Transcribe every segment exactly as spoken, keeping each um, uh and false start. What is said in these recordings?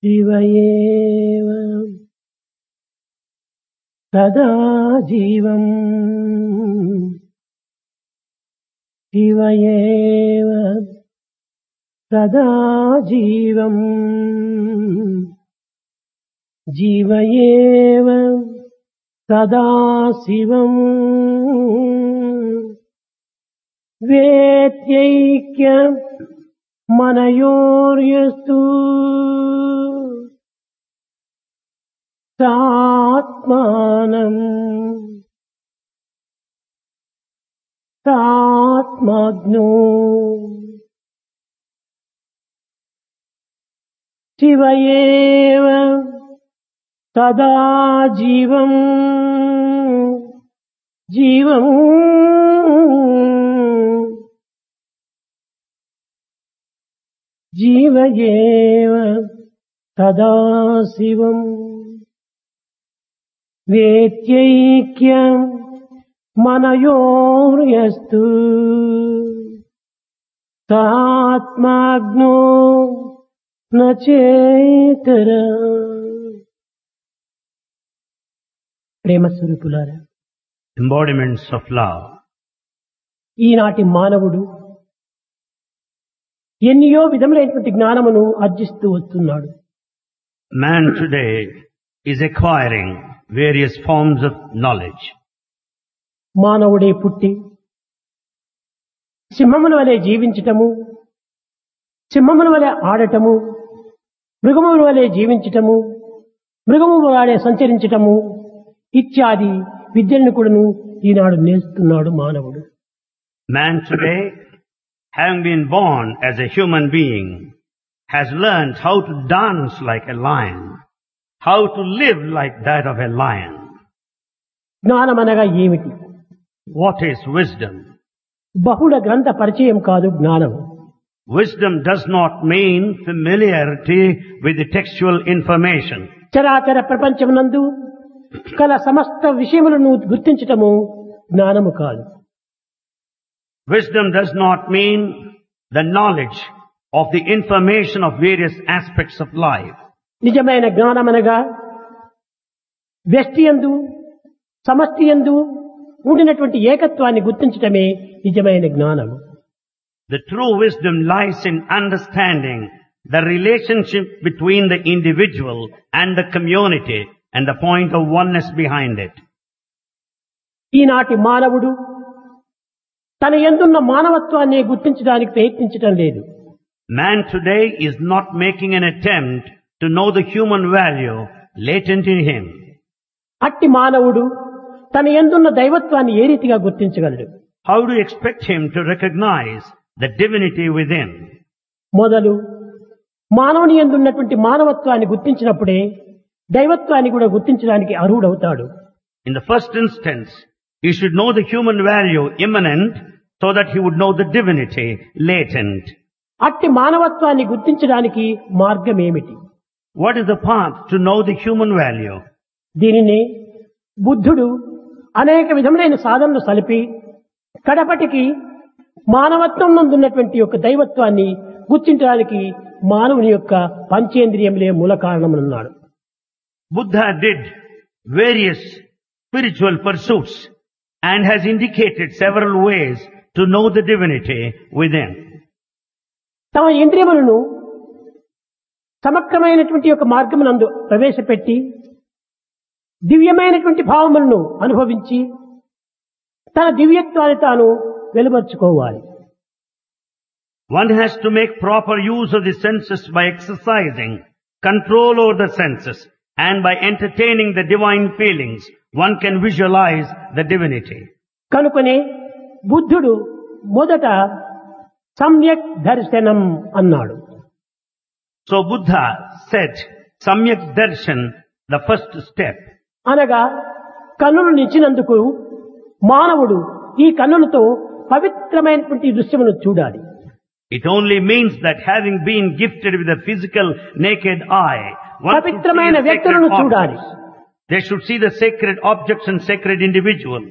శివయేవ సదా జీవం శివయేవ సదా జీవం జీవయేవ సదా శివం వేత్యైక్య మనయోర్యస్తు సాత్మానం సాత్మాజ్ఞో శివయేవ సదా జీవం జీవం జీవయేవ సదా శివం వేత్యైక్యం మనయోర్యస్తు సాత్మాజ్ఞో నచేతర. ప్రేమస్వరూపులారా, embodiments of love. ఈనాటి మానవుడు ఎన్నో విధములైనటువంటి జ్ఞానమును ఆర్జిస్తూ వస్తున్నాడు. Man today is acquiring various forms of knowledge. మానవుడే పుట్టి సింహముల వలె జీవించటము, సింహముల వలె ఆడటము, మృగముల వలె జీవించటము, మృగముల వలె సంచరించటము ఇత్యాది విద్యలను కూడాను ఈనాడు నేర్చుతున్నాడు మానవుడు. Man today, having been born as a human being, has learned how to dance like a lion, how to live like that of a lion. జ్ఞానమనగా ఏమిటి? What is wisdom? బహుళ గ్రంథ పరిచయం కాదు జ్ఞానము. Wisdom does not mean familiarity with the textual information. చరాచర ప్రపంచమునందు కల సమస్త విషయములను గుర్తించటము జ్ఞానము కాదు. Wisdom does not mean the knowledge of the information of various aspects of life. నిజమైన జ్ఞానమనగా వ్యష్టియందు సమష్టియందు ఉండినటువంటి ఏకత్వాన్ని గుర్తించటమే నిజమైన జ్ఞానము. The true wisdom lies in understanding the relationship between the individual and the community and the point of oneness behind it. ఈనాటి మానవుడు తన యందున్న మానవత్వాన్ని గుర్తించడానికి ప్రయత్నించటం లేదు. Man today is not making an attempt to know the human value latent in him. అట్టి మానవుడు తన యందున్న దైవత్వాన్ని ఏ రీతిగా గుర్తించగలడు? How do you expect him to recognize the divinity within? మొదలు మానవుని యందున్నటువంటి మానవత్వాన్ని గుర్తించినప్పుడే దైవత్వాన్ని కూడా గుర్తించడానికి అర్హుడవుతాడు. In the first instance, he should know the human value immanent so that he would know the divinity latent. అట్టి మానవత్వాన్ని గుర్తించడానికి మార్గం ఏమిటి? What is the path to know the human value? దీనినే బుద్ధుడు అనేక విధములైన సాధనలు సలిపి కడపటికి మానవత్వం నందున్నటువంటి యొక్క దైవత్వాన్ని గుర్తించడానికి మానవుని యొక్క పంచేంద్రియములే మూల కారణమన్నాడు. Buddha did various spiritual pursuits and has indicated several ways to know the divinity within. తమ ఇంద్రియములను సమగ్రమైనటువంటి యొక్క మార్గమునందు ప్రవేశపెట్టి దివ్యమైనటువంటి భావములను అనుభవించి తన దివ్యత్వాన్ని తాను వెలువర్చుకోవాలి. One has to make proper use of the senses by exercising control over the senses, and by entertaining the divine feelings, one can visualize the divinity. కనుకనే బుద్ధుడు మొదట సమ్యక్ దర్శనం అన్నాడు. So Buddha said, Samyak Darshan, the first step. అనగా కన్నులు నిచ్చినందుకు మానవుడు ఈ కన్నులతో పవిత్రమైనటువంటి దృశ్యమును చూడాలి. It only means that having been gifted with a physical naked eye, one should see పవిత్రమైన the వ్యక్తులను sacred చూడాలి. objects. They should see the sacred objects and sacred individuals.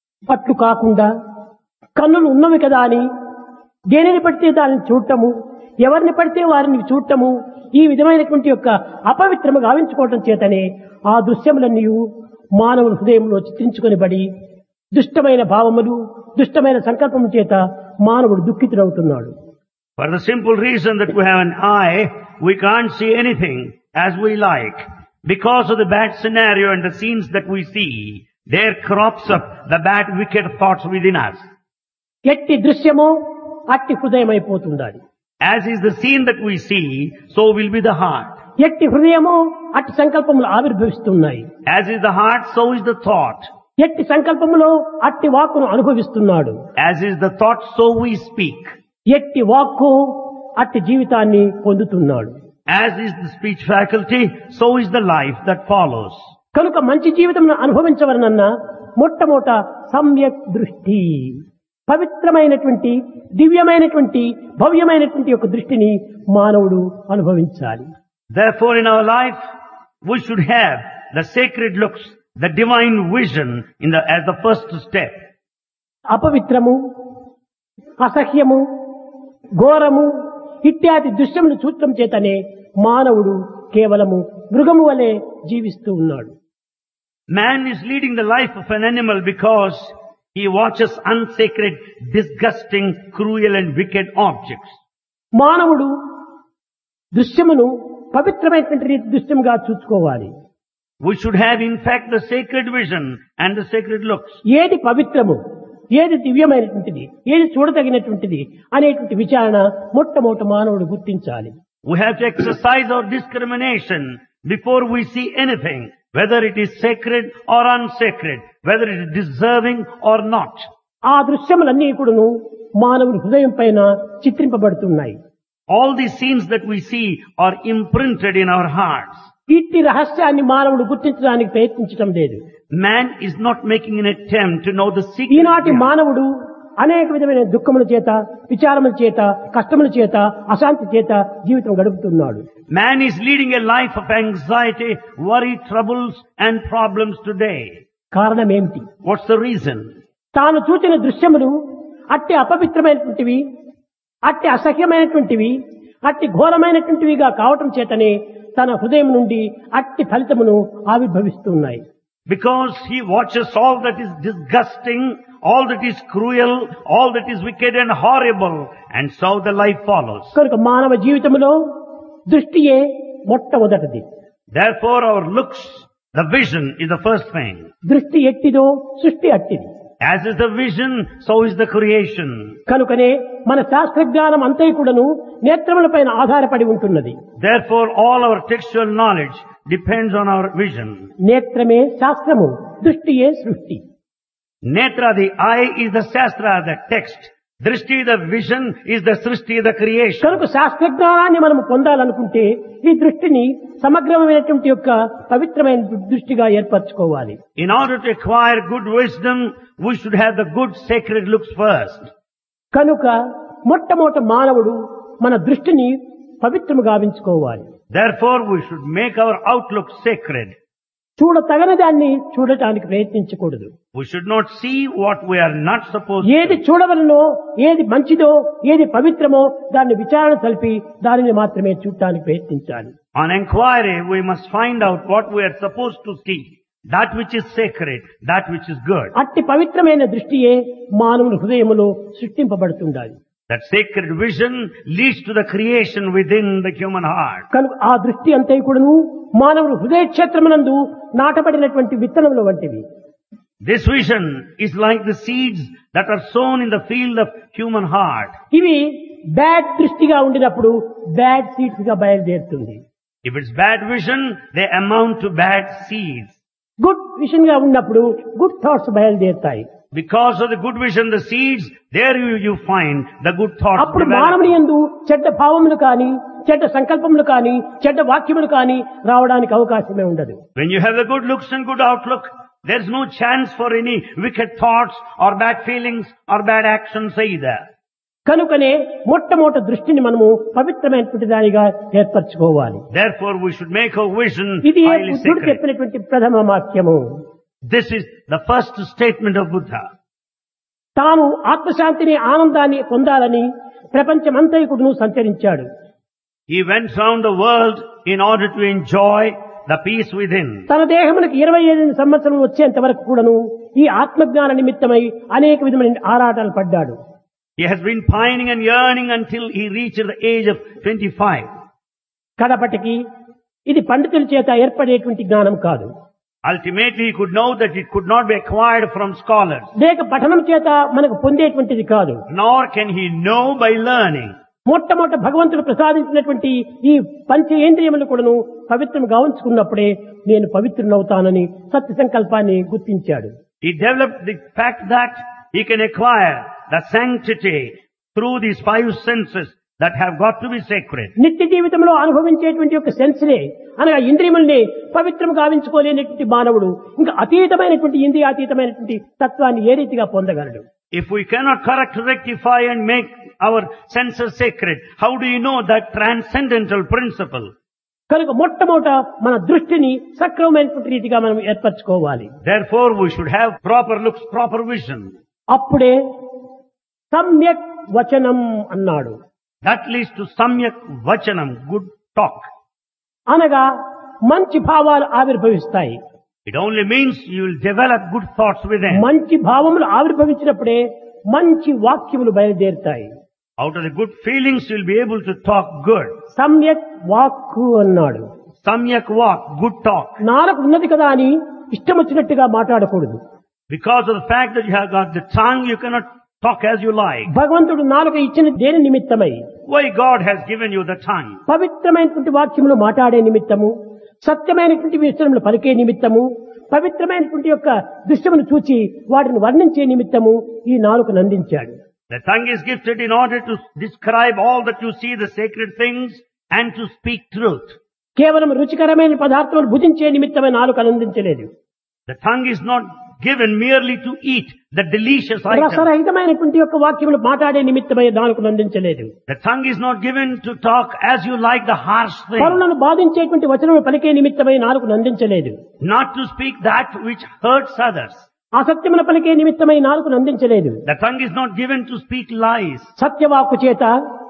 అట్లు కాకుండా కన్నులు ఉన్నవి కదా అని దేనిని పడితే దానిని చూడటము, ఎవరిని పడితే వారిని చూడటము ఈ విధమైనటువంటి యొక్క అపవిత్రము గావించుకోవటం చేతనే ఆ దృశ్యములన్నీ మానవుల హృదయంలో చిత్రించుకొనిబడి దుష్టమైన భావములు దుష్టమైన సంకల్పము చేత మానవుడు దుఃఖితుడవుతున్నాడు. For the simple reason that we have an eye, we can't see anything as we like. Because of the bad scenario and the scenes that we see, there crops up the bad wicked thoughts within us. ఎట్టి దృశ్యమో అట్టి హృదయమైపోతుండాలి. As is the scene that we see, so will be the heart. ఎట్టి హృదయమో అట్టి సంకల్పములు ఆవిర్భవిస్తున్నాయి. As is the heart, so is the thought. ఎట్టి సంకల్పములో అట్టి వాక్కును అనుభవిస్తున్నాడు. As is the thought, so we speak. ఎట్టి వాక్కు అట్టి జీవితాన్ని పొందుతున్నాడు. As is the speech faculty, so is the life that follows. కనుక మంచి జీవితం అనుభవించవలనన్నా మొట్టమొదట సమ్యక్ దృష్టి, పవిత్రమైనటువంటి దివ్యమైనటువంటి భవ్యమైనటువంటి యొక్క దృష్టిని మానవుడు అనుభవించాలి. Therefore, in our life, we should have the sacred looks, the divine vision in the, as the first step. అపవిత్రము, అసహ్యము, ఘోరము ఇత్యాది దృశ్యములు చూడటం చేతనే మానవుడు కేవలము మృగము వలె జీవిస్తూ ఉన్నాడు. Man is leading the life of an animal because he watches unsacred, disgusting, cruel and wicked objects. మానవుడు దృశ్యమును పవిత్రమైనటువంటి దృశ్యంగా చూసుకోవాలి. We should have in fact the sacred vision and the sacred looks. ఏది పవిత్రము, ఏది దివ్యమైనటువంటిది, ఏది చూడదగినటువంటిది అనేటువంటి విచారణ మొట్టమొదట మానవుడు గుర్తించాలి. We have to exercise our discrimination before we see anything, whether it is sacred or unsacred, whether it is deserving or not. ఆ దృశ్యములన్నీ కూడాను మానవుని హృదయం పైన చిత్రింపబడుతున్నాయి. All these scenes that we see are imprinted in our hearts. ఇట్టి రహస్యాన్ని మానవుడు గుర్తించడానికి ప్రయత్నించడం లేదు. Man is not making an attempt to know the secret. ఈనాటి మానవుడు అనేక విధమైన దుఃఖముల చేత, విచారముల చేత, కష్టముల చేత, అశాంతి చేత జీవితం గడుపుతున్నాడు. Man is leading a life of anxiety, worry, troubles and problems today. కారణం ఏమిటి? What's the reason? తాను చూచిన దృశ్యములు అట్టి అపవిత్రమైనటువంటివి, అట్టి అసహ్యమైనటువంటివి, అట్టి ఘోరమైనటువంటివిగా కావటం చేతనే తన హృదయం నుండి అట్టి ఫలితమును ఆవిర్భవిస్తున్నాయి. Because he watches all that is disgusting, all that is cruel, all that is wicked and horrible, and so the life follows. కనుక మానవ జీవితంలో దృష్టియే మొట్టమొదటిది. Therefore our looks, the vision is the first thing. దృష్టి ఎట్టిదో సృష్టి అట్టిది. As is the vision, so is the creation. కనుకనే మన శాస్త్రజ్ఞానం అంతా కూడాను నేత్రములపైన ఆధారపడి ఉంటున్నది. Therefore all our textual knowledge depends on our vision. నేత్రమే శాస్త్రము, దృష్టియే సృష్టి. Netra, the eye, is the shastra, the text. Drishti, the vision, is the srishti, the creation. కనుక శాస్త్రజ్ఞానాన్ని మనం పొందాలనుకుంటే ఈ దృష్టిని సమగ్రమైనటువంటి యొక్క పవిత్రమైన దృష్టిగా ఏర్పరచుకోవాలి. In order to acquire good wisdom, we should have the good sacred looks first. కనుక మొట్టమొదట మానవుడు మన దృష్టిని పవిత్రము గావించుకోవాలి. Therefore, we should make our outlook sacred. చూడ తగని దాన్ని చూడటానికి ప్రయత్నించకూడదు. We should not see what we are not supposed ఏది to. చూడవలనో, ఏది మంచిదో, ఏది పవిత్రమో దాన్ని విచారణ సల్పి దానిని మాత్రమే చూడటానికి ప్రయత్నించాలి. On inquiry, we must find out what we are supposed to see. That which is sacred, that which is good. అట్టి పవిత్రమైన దృష్టియే మానవుని హృదయములో సృష్టింపబడుతుండాలి. That sacred vision leads to the creation within the human heart. కనుక ఆ దృష్టి అంతా కూడాను మానవుడు హృదయ క్షేత్రమునందు నాటబడినటువంటి విత్తనముల వంటివి. This vision is like the seeds that are sown in the field of human heart. ఇవి బ్యాడ్ దృష్టిగా ఉండినప్పుడు బ్యాడ్ సీడ్స్ గా బయలుదేరుతుంది. If it's bad vision, they amount to bad seeds. Good vision గా ఉన్నప్పుడు గుడ్ థాట్స్ బయలుదేరుతాయి. Because of the good vision, the seeds, there you, you find the good thoughts అప్పుడు develop. మానవుని యందు చెడ్డ భావములు కానీ, చెడ్డ సంకల్పములు కానీ, చెడ్డ వాక్యములు కానీ రావడానికి అవకాశమే ఉండదు. When you have the good looks and good outlook, there's no chance for any wicked thoughts or bad feelings or bad actions either. కనుకనే మొట్టమొదట దృష్టిని మనము పవిత్రమైనటువంటి దానిగా ఏర్పరచుకోవాలి. Therefore, we should make our vision ఇది highly బుద్ధుడు sacred. చెప్పినటువంటి ప్రథమ వాక్యము. This is the first statement of Buddha. తాను ఆత్మశాంతిని, ఆనందాన్ని పొందాలని ప్రపంచమంతైకుడును సంచరించాడు. He went round the world in order to enjoy the peace within. తన దేహమునకు ఇరవై ఐదు సంవత్సరం వచ్చేంత వరకు కూడాను ఈ ఆత్మజ్ఞాన నిమిత్తమై అనేక విధమైన ఆరాటాలు పడ్డాడు. He has been pining and yearning until he reached the age of twenty-five. కడపటికి ఇది పండితుల చేత ఏర్పడేటువంటి జ్ఞానం కాదు. Ultimately he could know that it could not be acquired from scholars. లేక పఠనం చేత మనకు పొందేటువంటిది కాదు. Nor can he know by learning. మొట్టమొదట భగవంతుడు ప్రసాదించినటువంటి ఈ పంచేంద్రియములు కూడాను పవిత్రం గావించుకున్నప్పుడే నేను పవిత్రునవుతానని సత్య సంకల్పాన్ని గుర్తించాడు. He developed the fact that he can acquire the sanctity through these five senses that have got to be sacred. నిత్య జీవితంలో అనుభవించేటువంటి ఒక సెన్స్నే అనగా ఇంద్రియముల్ని పవిత్రం గావించుకోలేనటువంటి మానవుడు ఇంకా అతీతమైనటువంటి ఇంద్రియాతీతమైనటువంటి తత్వాన్ని ఏ రీతిగా పొందగలడు? If we cannot correct, rectify and make our senses sacred, how do you know that transcendental principle? కనుక మొట్టమొదట మన దృష్టిని సక్రమమైనటువంటి రీతిగా మనం ఏర్పరచుకోవాలి. Therefore we should have proper looks, proper vision. అప్పుడే సమ్యక్ వచనం అన్నాడు. That leads to samyak vachanam, good talk. అనగా మంచి భావాలు ఆవిర్భవిస్తాయి. It only means you will develop good thoughts within. మంచి భావములు ఆవిర్భవించినప్పుడే మంచి వాక్యములు బయలుదేరుతాయి. Out of the good feelings you will be able to talk good. సమ్యక్ వాక్కు అన్నాడు. Samyak walk, good talk. నాలుక ఉన్నది కదా అని ఇష్టం వచ్చినట్టుగా మాట్లాడకూడదు. Because of the fact that you have got the tongue, you cannot talk as you like. భగవంతుడు నాలుక ఇచ్చిన దేని నిమిత్తమై? Why God has given you the tongue? పవిత్రమైనటువంటి వాక్యములు మాట్లాడే నిమిత్తము, సత్యమైనటువంటి విషయములు పలికే నిమిత్తము, పవిత్రమైనటువంటి యొక్క దృశ్యమును చూచి వాటిని వర్ణించే నిమిత్తము ఈ నాలుకను అందించాడు. The tongue is gifted in order to describe all that you see, the sacred things, and to speak truth. కేవలం రుచికరమైన పదార్థాలు భుజించే నిమిత్తమే నాలుకను అందించలేదు. The tongue is not given merely to eat the delicious items. రసరహితమైనటువంటి యొక్క వాక్యములు మాట్లాడే నిమిత్తమై నాలుకను అందించలేదు. The tongue is not given to talk as you like the harsh things. పరులను బాధించేటువంటి వచనములు పలికే నిమిత్తమై నాలుకను అందించలేదు. Not to speak that which hurts others. అసత్యములు పలికే నిమిత్తమై నాలుకను అందించలేదు. The tongue is not given to speak lies. సత్యవాక్కు చేత,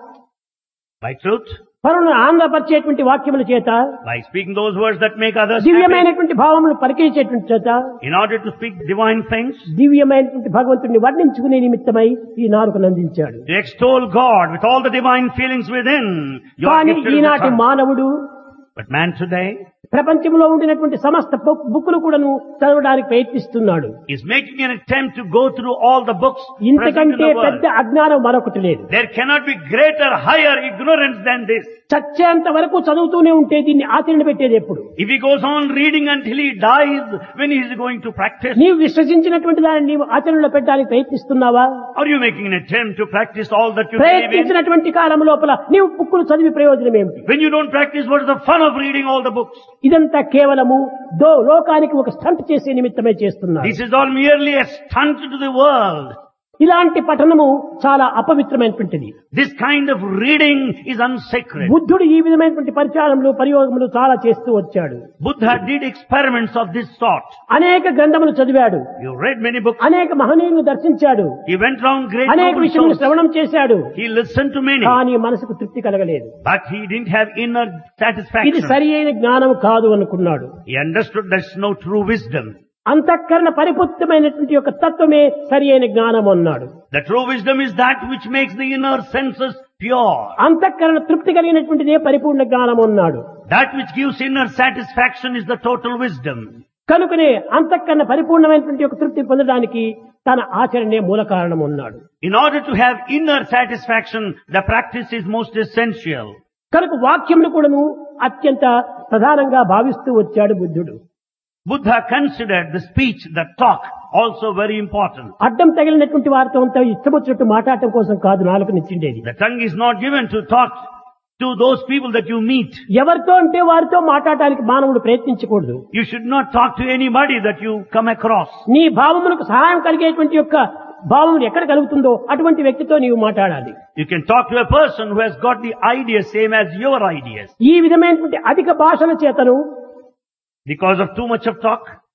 By truth, పరులను ఆనందపరిచేటువంటి వాక్యముల చేత, by speaking those words that make others happy, దివ్యమైనటువంటి భావములు పలికేసేటువంటి చేత, in order to speak divine things, దివ్యమైనటువంటి భగవంతుడిని వర్ణించుకునే నిమిత్తమై ఈ నాలుకను అందించాడు. to extol God with all the divine feelings within. You are కానీ gifted with the ఈనాటి tongue. మానవుడు But man today ప్రపంచంలో ఉండినటువంటి సమస్త బుక్- బుక్కులు కూడాను చదవడానికి ప్రయత్నిస్తున్నాడు. is making an attempt to go through all the books present in ఇంతకంటే the world. పెద్ద అజ్ఞానం మరొకటి లేదు. There cannot be greater, higher ignorance than this. చచ్చేంత వరకు చదువుతూనే ఉంటే దీన్ని ఆచరణ పెట్టేది ఎప్పుడు? If he goes on reading until he dies, when he is going to practice? నీవు విశ్వసించినటువంటి దాన్ని నీవు ఆచరణలో పెట్టడానికి ప్రయత్నిస్తున్నావా? Are you making an attempt to practice all that you believe in? ప్రయత్నించినటువంటి కాలం లోపల నీవు బుక్కులు చదివి ప్రయోజనం ఏమిటి? When you don't practice, what is the fun of reading all the books? ఇదంతా కేవలము దో లోకానికి ఒక స్టంట్ చేసే నిమిత్తమే చేస్తున్నారు. This is all merely a stunt to the world. ఇలాంటి పఠనము చాలా అపవిత్రమైనటువంటిది. This kind of reading is unsacred. బుద్ధుడు ఈ విధమైనటువంటి పరిచారములు ప్రయోగములు చాలా చేస్తూ వచ్చాడు. Buddha did experiments of this sort. అనేక గ్రంథములు చదివాడు, You read many books. అనేక మహనీయులను దర్శించాడు, He went round great అనేక noble విషయములు souls. శ్రవణం చేశాడు. He listened to many. కానీ మనసుకు తృప్తి కలగలేదు. But he didn't have inner ఇది satisfaction. సరి అయిన జ్ఞానం కాదు అనుకున్నాడు. He understood there's no true wisdom. అంతఃకరణ పరిపుష్టమైనటువంటి యొక్క తత్వమే సరి అయిన జ్ఞానం అన్నాడు. The true wisdom is that which makes the inner senses pure. అంతఃకరణ తృప్తి కలిగినటువంటిదే పరిపూర్ణ జ్ఞానం అన్నాడు. That which gives inner satisfaction is the total wisdom. కనుకనే అంతఃకరణ పరిపూర్ణమైనటువంటి యొక్క తృప్తి పొందడానికి తన ఆచరణే మూల కారణం అన్నాడు. In order to have inner satisfaction, the practice is most essential. కనుక వాక్యములు కూడాను అత్యంత ప్రధానంగా భావిస్తూ వచ్చాడు బుద్ధుడు. Buddha considered the speech, the talk, also very important. అడ్డం తగిలినటువంటి వారితో అంతా ఇష్టం వచ్చినట్టు మాట్లాడటం కోసం కాదు నాలుకనిచ్చిండేది. The tongue is not given to talk to those people that you meet. ఎవరితో అంటే వారితో మాట్లాడటానికి మానవుడు ప్రయత్నించకూడదు. You should not talk to anybody that you come across. నీ భావములకు సహాయం కలిగేటువంటి యొక్క భావములు ఎక్కడ కలుగుతుందో అటువంటి వ్యక్తితో నీవు మాట్లాడాలి. You can talk to a person who has got the ideas same as your ideas. ఈ విధమైనటువంటి అధిక భాషల చేతను Because of too much of talk,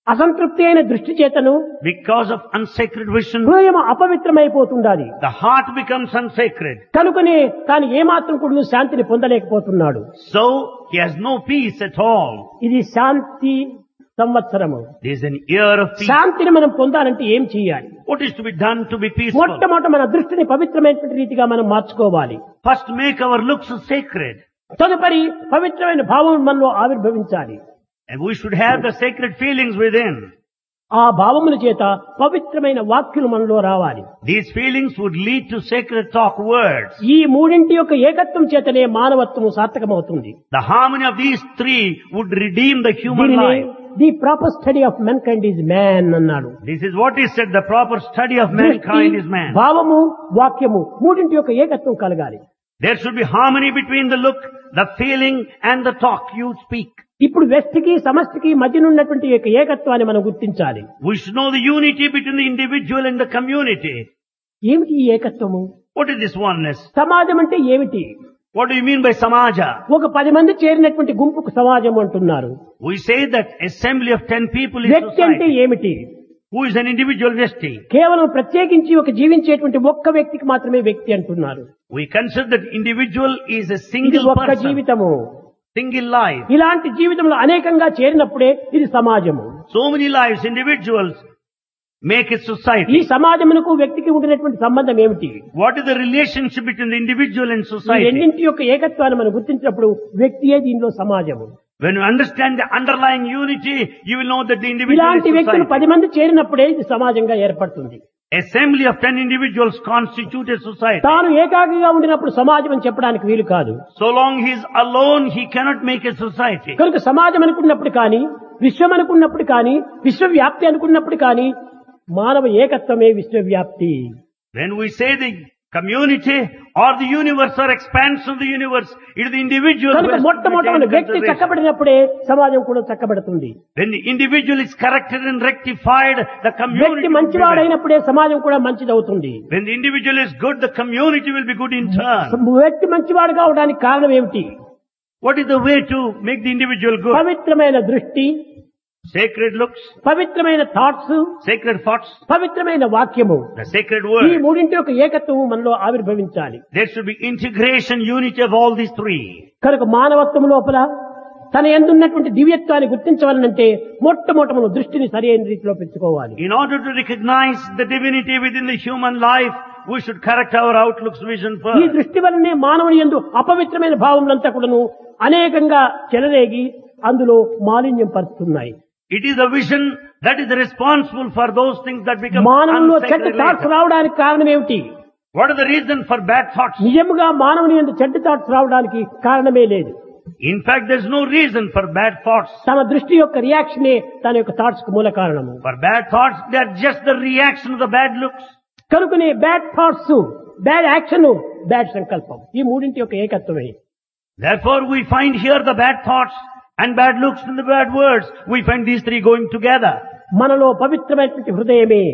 అసంతృప్తి అయిన దృష్టి చేతను Because of unsacred vision, హృదయం అపవిత్రమైపోతుండాలి. the heart becomes unsacred. కనుకనే తాను ఏమాత్రం కూడా శాంతిని పొందలేకపోతున్నాడు. So, he has no peace at all. ఇది శాంతి సంవత్సరము. This is an year of peace. శాంతిని మనం పొందాలంటే ఏం చేయాలి? What is to be done to be peaceful? మొట్టమొదట మన దృష్టిని పవిత్రమైనటువంటి రీతిగా మనం మార్చుకోవాలి. First, make our looks sacred. తదుపరి పవిత్రమైన భావం మనలో ఆవిర్భవించాలి. And we should have the sacred feelings within. ఆ భావముల చేత పవిత్రమైన వాక్యులు మనలో రావాలి. These feelings would lead to sacred talk words. ఈ మూడింటి యొక్క ఏకత్వం చేతనే మానవత్వము సార్థకమవుతుంది. The harmony of these three would redeem the human దీనినే life. The proper study of mankind is man అన్నాడు. This is what is said, the proper study of mankind is man. భావము వాక్యము మూడింటి యొక్క ఏకత్వం కలగాలి. There should be harmony between the look, the feeling and the talk you speak. ఇప్పుడు వ్యక్తికి సమష్టికి మధ్యనున్నటువంటి యొక్క ఏకత్వాన్ని మనం గుర్తించాలి. We should know the unity between the individual and the community. ఏమిటి ఈ ఏకత్వము? What is this oneness? సమాజం అంటే ఏమిటి? What do you mean by samaja? ఒక పది మంది చేరినటువంటి గుంపుకు సమాజం అంటున్నారు. We say that assembly of ten people is వ్యక్తి అంటే society. ఏమిటి? Who is an individual వ్యక్తి? కేవలం ప్రత్యేకించి ఒక జీవించేటువంటి ఒక్క వ్యక్తికి మాత్రమే వ్యక్తి అంటున్నారు. We consider that individual is a ఇది single ఒక్క person, జీవితము. single life. ఇలాంటి జీవితంలో అనేకంగా చేరినప్పుడే ఇది సమాజము. So many lives, individuals make a ఈ society. సమాజమునకు వ్యక్తికి ఉండినటువంటి సంబంధం ఏమిటి? What is the relationship between the individual and ఈ society? రెండింటి యొక్క ఏకత్వాన్ని మనం గుర్తించినప్పుడు వ్యక్తియే దీనిలో సమాజము. When you understand the underlying unity, you will know that the individual ఇలాంటి is వ్యక్తులు society. పది మంది చేరినప్పుడే ఇది సమాజంగా ఏర్పడుతుంది. Assembly of ten individuals constitute a society. తాను ఏకాకిగా ఉండినప్పుడు సమాజం అని చెప్పడానికి వీలు కాదు. So long he is alone, he cannot make a society. కనుక సమాజం అనుకున్నప్పుడు కానీ, విశ్వం అనుకున్నప్పుడు కానీ, విశ్వవ్యాప్తి అనుకున్నప్పుడు కానీ మానవ ఏకత్వమే విశ్వవ్యాప్తి. When we say the community or the universe or expansion of the universe, it is the individual who కనుక has to be మొట్టమొదటి taken వ్యక్తి consideration. చక్కబడినప్పుడే సమాజం కూడా చక్కబడుతుంది. When the individual is corrected and rectified, the community వ్యక్తి will be well. మంచివాడైనప్పుడే సమాజం కూడా మంచిదవుతుంది. When the individual is good, the community will be good in turn. వ్యక్తి మంచివాడు కావడానికి కారణం ఏమిటి? What is the way to make the individual good? పవిత్రమైన దృష్టి, Sacred looks, పవిత్రమైన థాట్స్, sacred thoughts, పవిత్రమైన వాక్యము. the sacred ఈ word. మూడింటి యొక్క ఏకత్వము మనలో ఆవిర్భవించాలి. There should be integration, unity of all these three. కనుక మానవత్వం లోపల తన ఎందున్నటువంటి దివ్యత్వాన్ని గుర్తించవాలనంటే మొట్టమొదట మనం దృష్టిని సరైన రీతిలో పెంచుకోవాలి. In order to recognize the divinity within the human life, we should correct our outlooks, vision ఈ first. దృష్టి వల్లనే మానవుని యందు అపవిత్రమైన భావములంతా కూడాను అనేకంగా చెలరేగి అందులో మాలిన్యం పరుస్తున్నాయి. It is the vision that is responsible for those things that become మానవుల్లో చెడ్డ unsacred థాట్స్ later. రావడానికి కారణం ఏమిటి? What is the reason for bad thoughts? నిజముగా మానవుని యందు చెడ్డ థాట్స్ రావడానికి కారణమే లేదు. In fact, there is no reason for bad thoughts. తన దృష్టి యొక్క రియాక్షనే తన యొక్క థాట్స్ కు మూల కారణము. For bad thoughts, they are just the reaction of the bad looks. కనుకనే bad thoughts, bad action, bad సంకల్పం ఈ మూడింటి యొక్క ఏకత్వమే. Therefore, we find here the bad thoughts and bad looks and the bad words. We find these three going together. మనలో పవిత్రమైనటువంటి హృదయమే.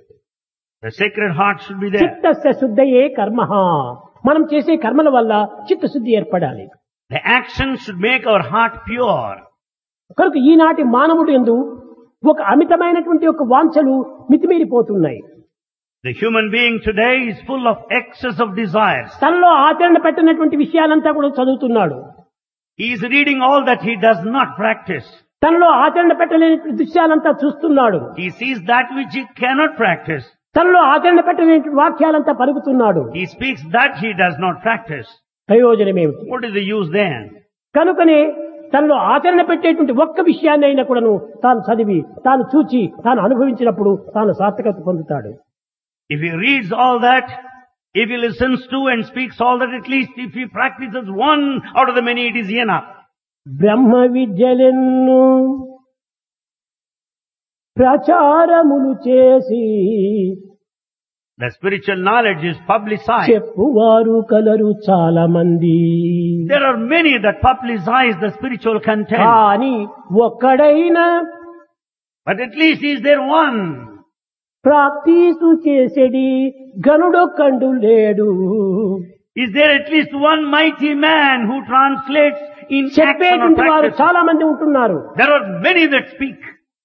The sacred heart should be there. చిత్తస్య శుద్ధయే కర్మః. మనం చేసే కర్మల వల్ల చిత్తశుద్ధి ఏర్పడాలి. The action should make our heart pure. కనుక ఈనాటి మానవుడు యందు ఒక అమితమైనటువంటి ఒక వాంఛలు మితిమీరిపోతున్నాయి. The human being today is full of excess of desires. తనలో ఆచరణ పెట్టినటువంటి విషయాలంతా కూడా చదువుతున్నాడు. He is reading all that he does not practice. తనలో ఆచరణ పెట్టలేని దృశ్యాలంతా చూస్తున్నాడు. He sees that which he cannot practice. తనలో ఆచరణ పెట్టలేని వాక్యాలంతా పలుకుతున్నాడు. He speaks that he does not practice. ప్రయోజనం ఏమిటి? What is the use then? కనుకనే తనలో ఆచరణ పెట్టేటువంటి ఒక్క విషయాన్ని అయినా కూడాను తాను చదివి, తాను చూచి, తాను అనుభవించినప్పుడు తాను సార్థకత పొందుతాడు. If he reads all that, if he listens to and speaks all that, at least if he practices one out of the many, it is enough. బ్రహ్మ విద్యలెన్ను ప్రచారములు చేసి The spiritual knowledge is publicized. చెప్పువారు కలరు చాలా మంది. There are many that publicize the spiritual content. కానీ ఒక్కడైనా But at least is there one. Practice చేసేడి గనుడొక్కండు లేడు. Is there at least one mighty man who translates in action or చెప్పేటువంటి వారు practice? చాలా మంది ఉంటున్నారు. There are many that speak.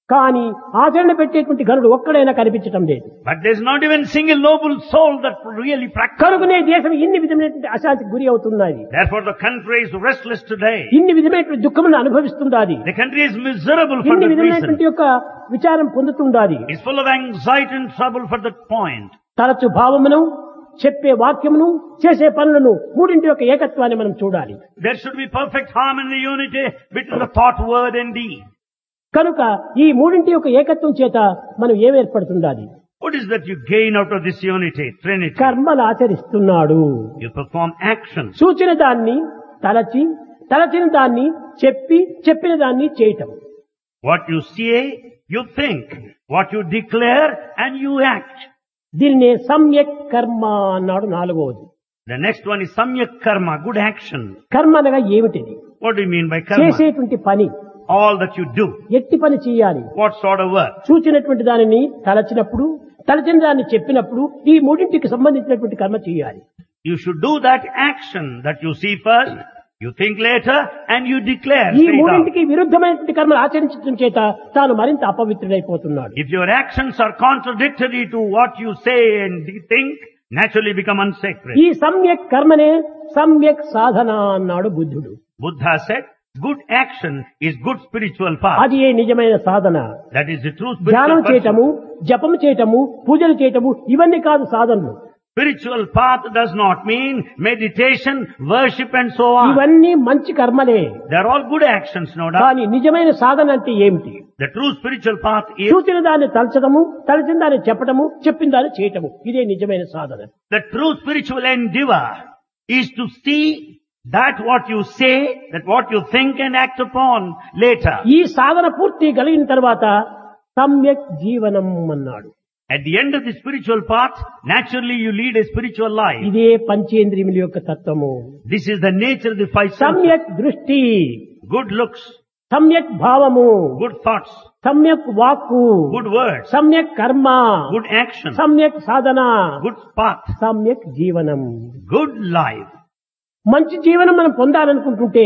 కానీ ఆచరణ పెట్టేటువంటి గనుడు ఒక్కడైనా కనిపించటం లేదు. But there's not even single noble soul that really practices. కనుకనే దేశం ఇన్ని విధమైనటువంటి అశాంతికి గురి అవుతున్నది. Therefore the country is restless today. ఇన్ని విధమైనటువంటి దుఃఖములను అనుభవిస్తున్నది. The country is miserable for ఇన్ని that reason. విధమైనటువంటి యొక్క విచారం పొందుతున్నది. It's full of anxiety and trouble for that point. తరచు భావమును, చెప్పే వాక్యమును, చేసే పనులను మూడింటి యొక్క ఏకత్వాన్ని మనం చూడాలి. There should be perfect harmony and unity between the thought, word and deed. కనుక ఈ మూడింటి యొక్క ఏకత్వం చేత మనం ఏం ఏర్పడుతుండాలి? What is that you gain out of this unity, Trinity? కర్మలు ఆచరిస్తున్నాడు. You perform actions. సూచిన దాన్ని తలచి, తలచిన దాన్ని చెప్పి, చెప్పిన దాన్ని చేయటం. What you say, you think. What you declare and you act. దీనినే సమ్యక్ కర్మ అన్నాడు నాలుగవది. The next one is samyak karma, good action. కర్మ అనగా ఏమిటిది? What do you mean by karma? చేసేటువంటి పని. All that you do. ఎట్టి పని చేయాలి. What sort of work? సూచినటువంటి దానిని తలచినప్పుడు, తలచిన దాన్ని చెప్పినప్పుడు ఈ మూడింటికి సంబంధించినటువంటి కర్మ చేయాలి. You should do that action that you see first, you think later, and you declare ఈ straight out. మూడింటికి విరుద్ధమైనటువంటి కర్మలు ఆచరించడం చేత తాను మరింత అపవిత్రుడైపోతున్నాడు. If your actions are contradictory to what you say and think, naturally become unsacred. ఈ సమ్యక్ కర్మనే సమ్యక్ సాధన అన్నాడు బుద్ధుడు. Buddha said, good action is good spiritual path. అది ఏ నిజమైన సాధన. That is the true ధ్యానం spiritual చేయటము, pursuit. జపం చేయటము, పూజలు చేయటము ఇవన్నీ కాదు సాధనలు. Spiritual path does not mean meditation, worship and so on. ఇవన్నీ మంచి కర్మలే. They are all good actions, no doubt. కానీ నిజమైన సాధన అంటే ఏమిటి? The true spiritual path is చూసిన దాన్ని తలచడము, తలచిన దాన్ని చెప్పటము, చెప్పిన దాన్ని చేయటము. ఇదే నిజమైన సాధన. the true spiritual endeavor is to see that what you say, that what you think and act upon later. ఈ సాధన పూర్తి కలిగిన తర్వాత సమ్యక్ జీవనం అన్నాడు. At the end of the spiritual path, naturally you lead a spiritual life. ఇదే పంచేంద్రియముల యొక్క తత్వము. This is the nature of the five senses. సమ్యక్ దృష్టి, Good looks, సమ్యక్ భావము, good thoughts, సమ్యక్ వాక్కు, good words, సమ్యక్ కర్మ, good action, సమ్యక్ సాధన, good path, సమ్యక్ జీవనం. good life. మంచి జీవనం మనం పొందాలనుకుంటుంటే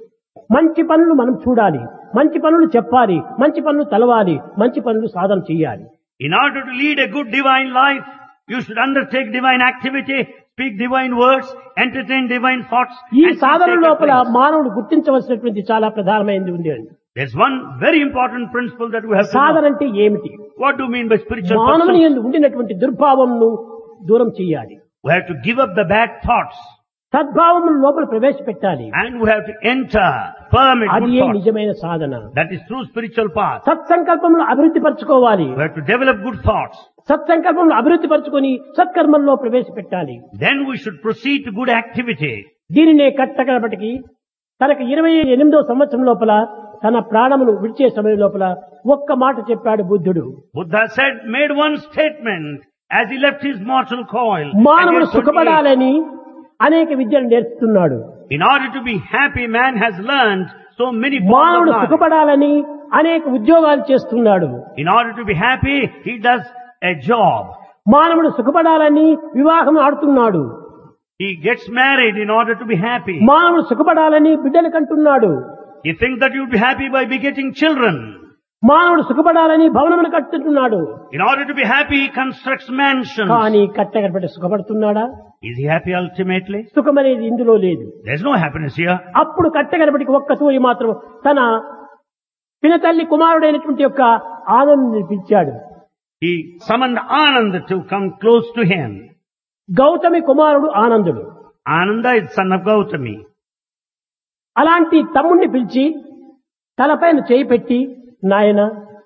మంచి పనులు మనం చూడాలి, మంచి పనులు చెప్పాలి, మంచి పనులు తలవాలి, మంచి పనులు సాధన చేయాలి. In order to lead a good divine life, you should undertake divine activity, speak divine words, entertain divine thoughts. ఈ and సాధన seek లోపల sacred things. మానవుడు గుర్తించవలసినటువంటి చాలా ప్రధానమైనది ఉంది అండి. There's one very important principle that we have to Sadhana know. అంటే ఏమిటి? What do you mean by spiritual మానవుని pursuit? యందు ఉండినటువంటి దుర్భావంను దూరం చేయాలి. We have to give up the bad thoughts సద్భావమును లోపల ప్రవేశపెట్టాలి. and we have to enter, permit అది good ఏ thoughts. నిజమైన సాధన. That is true spiritual path. సత్సంకల్పములు అభివృద్ధి పరచుకోవాలి. We have to develop good thoughts. సత్సంకల్పములు అభివృద్ధి పరచుకొని సత్కర్మంలో ప్రవేశపెట్టాలి. Then we should proceed to good activity. దీనినే కట్టకనప్పటికీ తనకు ఇరవై ఎనిమిదో సంవత్సరం లోపల తన ప్రాణమును విడిచే సమయం లోపల ఒక్క మాట చెప్పాడు బుద్ధుడు. Buddha said, made one statement as he left his mortal coil. మానవుడు Against twenty-eight. సుఖపడాలని అనేక విద్యలు నేర్పుతున్నాడు. In order to be happy, man has learned so many forms of మానవుడు knowledge. సుఖపడాలని అనేక ఉద్యోగాలు చేస్తున్నాడు. In order to be happy, he does a job. మానవుడు సుఖపడాలని వివాహం ఆడుతున్నాడు. He gets married in order to be happy. మానవుడు సుఖపడాలని బిడ్డలు కంటున్నాడు. He thinks that you'll be happy by begetting children. మానవుడు సుఖపడాలని భవనములు కట్టుతున్నాడు. In order to be happy, he constructs mansions. కానీ కట్టగడపడి సుఖపడుతున్నాడా? Is he happy ultimately? సుఖం అనేది ఇందులో లేదు. There's no happiness here. అప్పుడు కట్టగడపటికి ఒక్క తూరి మాత్రం తన పినతల్లి కుమారుడైనటువంటి యొక్క ఆనందాన్ని పిలిచాడు. He summoned Ananda to come close to him. Gautami కుమారుడు ఆనందుడు. Ananda is son of Gautami. అలాంటి తమ్ముణ్ణి పిలిచి తలపైన చేయి పెట్టి, నాయన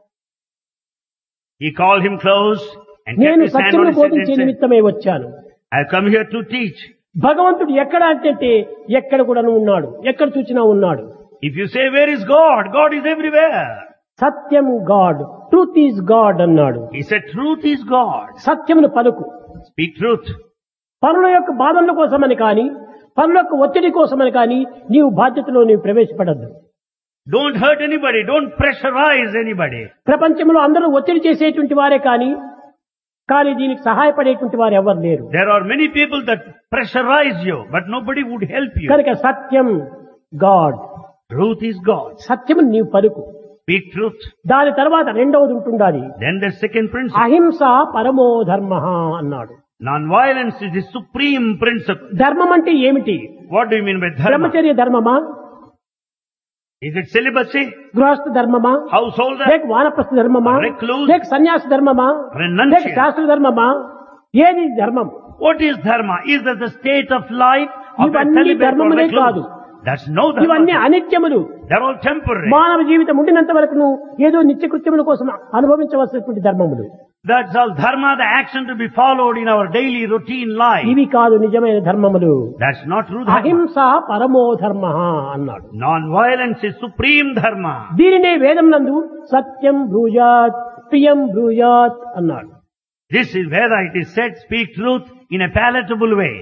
He called him close and kept నేను his hand on సత్యమును his head and బోధించే said, నిమిత్తమే వచ్చాను. I've come here to teach. భగవంతుడు ఎక్కడ అంటే ఎక్కడ కూడాను ఉన్నాడు, ఎక్కడ చూసినా ఉన్నాడు. If you say, where is God? God is everywhere. సత్యం గాడ్, ట్రూత్ ఈజ్ గాడ్ అన్నాడు. He said, truth is God. సత్యమును పలుకు. Speak truth. పనుల యొక్క బాధల కోసమని కానీ, పనుల యొక్క ఒత్తిడి కోసమని కానీ నీవు బాధ్యతలో నీవు ప్రవేశపడద్దు. Don't hurt anybody. Don't pressurize anybody. ప్రపంచంలో అందరూ ఒత్తిడి చేసేటువంటి వారే కానీ కానీ దీనికి సహాయపడేటువంటి వారు ఎవరు లేరు. There are many people that pressurize you, but nobody would help you. కనుక సత్యం గాడ్, Truth is God. సత్యము నీవు పలుకు. Speak truth. దాని తర్వాత రెండవది ఉంటుండాలి. Then the second principle. అహింస పరమో ధర్మ అన్నాడు. Non-violence is the supreme principle. ధర్మం అంటే ఏమిటి? What do you mean by dharma? బ్రహ్మచర్య ధర్మమా, Is it celibacy? గృహస్థ ధర్మమా, Householder? లేక వానప్రస్థ ధర్మమా, Recluse? లేక సన్యాస ధర్మమా, Renunciate? లేక శాస్త్ర ధర్మమా? ఏది ధర్మం? What is dharma? Is that the state of life of a ఇవన్నీ celibate or ధర్మములే కాదు. recluse? That's no ఇవన్నీ dharma. అనిత్యములు. They're all temporary. మానవ జీవితం ఉండినంత వరకు ఏదో నిత్యకృత్యముల కోసం అనుభవించవలసినటువంటి ధర్మములు. That's all dharma, the action to be followed in our daily routine life. ఇవి కాదు నిజమైన ధర్మములు. That's not true dharma. అహింస పరమో ధర్మ అన్నాడు. Non-violence is supreme dharma. దీనినే వేదం నందు సత్యం బ్రూయాత్ ప్రియం బ్రూయాత్ అన్నాడు. This is Veda. It is said, speak truth in a palatable way.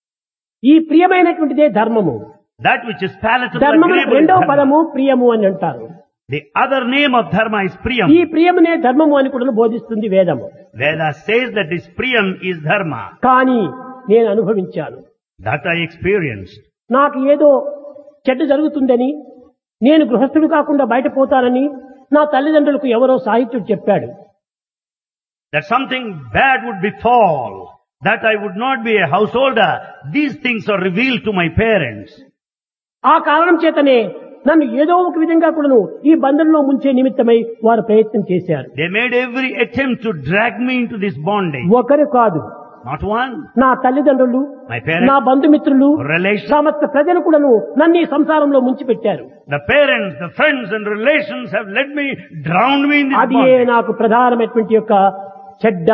ఈ ప్రియమైనటువంటిదే ధర్మము. That which is palatable, ధర్మము agreeable is రెండవ dharma. పదము ప్రియము అని అంటారు. The other name of dharma is priyam. ఈ ప్రియమునే ధర్మము అని కూడా బోధిస్తుంది వేదము. Veda says that this priyam is dharma. కానీ నేను అనుభవించాను. That I experienced. నాకు ఏదో చెడ్డ జరుగుతుందని, నేను గృహస్థుడు కాకుండా బయట పోతానని నా తల్లిదండ్రులకు ఎవరో సాహిత్యుడు చెప్పాడు. That something bad would befall. That I would not be a householder. These things are revealed to my parents. ఆ కారణం చేతనే నన్ను ఏదో ఒక విధంగా కూడాను ఈ బంధంలో ముంచే నిమిత్తమై వారు ప్రయత్నం చేశారు. They made every attempt to drag me into this bondage. ఒకరు కాదు, Not one. నా తల్లిదండ్రులు, My parents, నా బంధుమిత్రులు, relations, సమస్త ప్రజలు కూడాను నన్ను ఈ సంసారంలో ముంచి పెట్టారు. the parents, the friends and relations have let me, drowned me in this అది bondage. నాకు ప్రధానమైనటువంటి యొక్క చెడ్డ.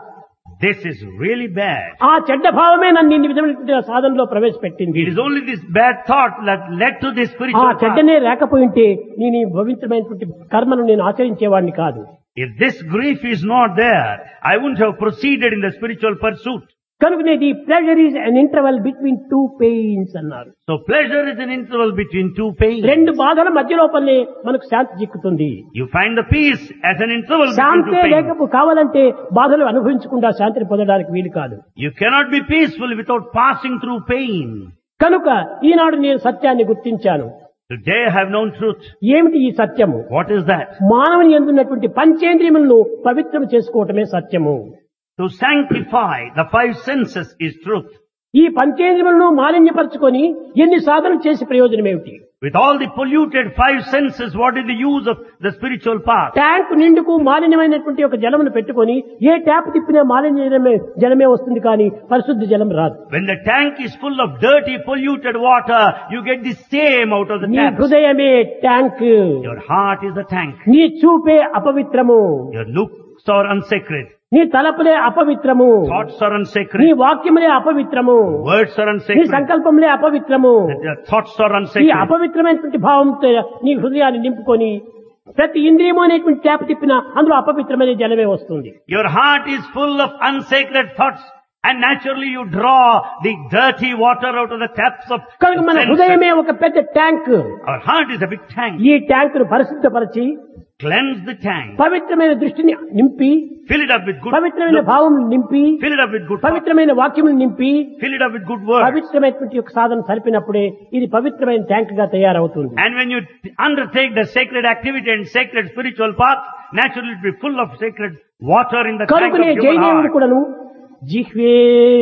This is really bad. ఆ చెడ్డ భావమే నన్ను ఇన్ని విధమైనటువంటి సాధనలో ప్రవేశపెట్టింది. It is only this bad thought that led to this ఆ spiritual path. చెడ్డనే లేకపోయి ఉంటే నేను ఈ పవిత్రమైనటువంటి కర్మను నేను ఆచరించేవాడిని కాదు. If this grief is not there, I wouldn't have proceeded in the spiritual pursuit. కనుకనే the pleasure is an interval between two pains అన్నారు. So pleasure is an interval between two pains. రెండు బాధల మధ్య లోపలే మనకు శాంతి చిక్కుతుంది. You find the peace as an interval between two శాంతే pains. లేకపో కావాలంటే బాధలు అనుభవించకుండా శాంతిని పొందడానికి వీలు కాదు. You cannot be peaceful without passing through pain. కనుక ఈనాడు నేను సత్యాన్ని గుర్తించాను. Today I have known truth. ఏమిటి ఈ సత్యము? What is that? మానవుని యందున్నటువంటి పంచేంద్రియములను పవిత్రం చేసుకోవటమే సత్యము. To sanctify the five senses is truth. ఈ పంచేంద్రియములను మాలిన్యపరచుకొని ఎన్ని సాధనలు చేసి ప్రయోజనం ఏమిటి? With all the polluted five senses, what is the use of the spiritual path? Tank నిండుకు మాలిన్యమైనటువంటి ఒక జలమును పెట్టుకొని ఏ ట్యాప్ తిప్పినా మాలిన్యమే జలమే వస్తుంది, కానీ పరిశుద్ధ జలం రాదు. When the tank is full of dirty, polluted water, you get the same out of the నీ tap. హృదయమే tank. Your heart is the tank. నీ చూపే అపవిత్రము. Your looks are unsacred. నీ తలపులే అపవిత్రము. Thoughts are నీ unsacred. వాక్యములే అపవిత్రము. Words are నీ unsacred. సంకల్పములే అపవిత్రము. Your thoughts are ఈ unsacred. అపవిత్రమైనటువంటి భావంతో నీ హృదయాన్ని నింపుకొని ప్రతి ఇంద్రియము అనేటువంటి ట్యాప్ తిప్పినా అందులో అపవిత్రమైన జలమే వస్తుంది. Your heart is full of unsacred thoughts, and naturally you draw the dirty water out of the taps of కనుక మన senses. హృదయమే ఒక పెద్ద tank. Our heart is a big tank. ఈ ట్యాంక్ ను పరిశుద్ధపరిచి Cleanse the tank. పవిత్రమైన దృష్టిని నింపి, Fill it up with good పవిత్రమైన looks. భావం నింపి, Fill it up with good thoughts. పవిత్రమైన వాక్యములు నింపి, Fill it up with good words. పవిత్రమైనటువంటి ఒక సాధన సరిపినప్పుడే ఇది పవిత్రమైన ట్యాంక్ గా తయారవుతుంది. And when you t- undertake the sacred activity and sacred spiritual path, naturally it will be full of sacred water in the tank of కనుకనే your జైనేవుడు heart. కూడాను జిహ్వే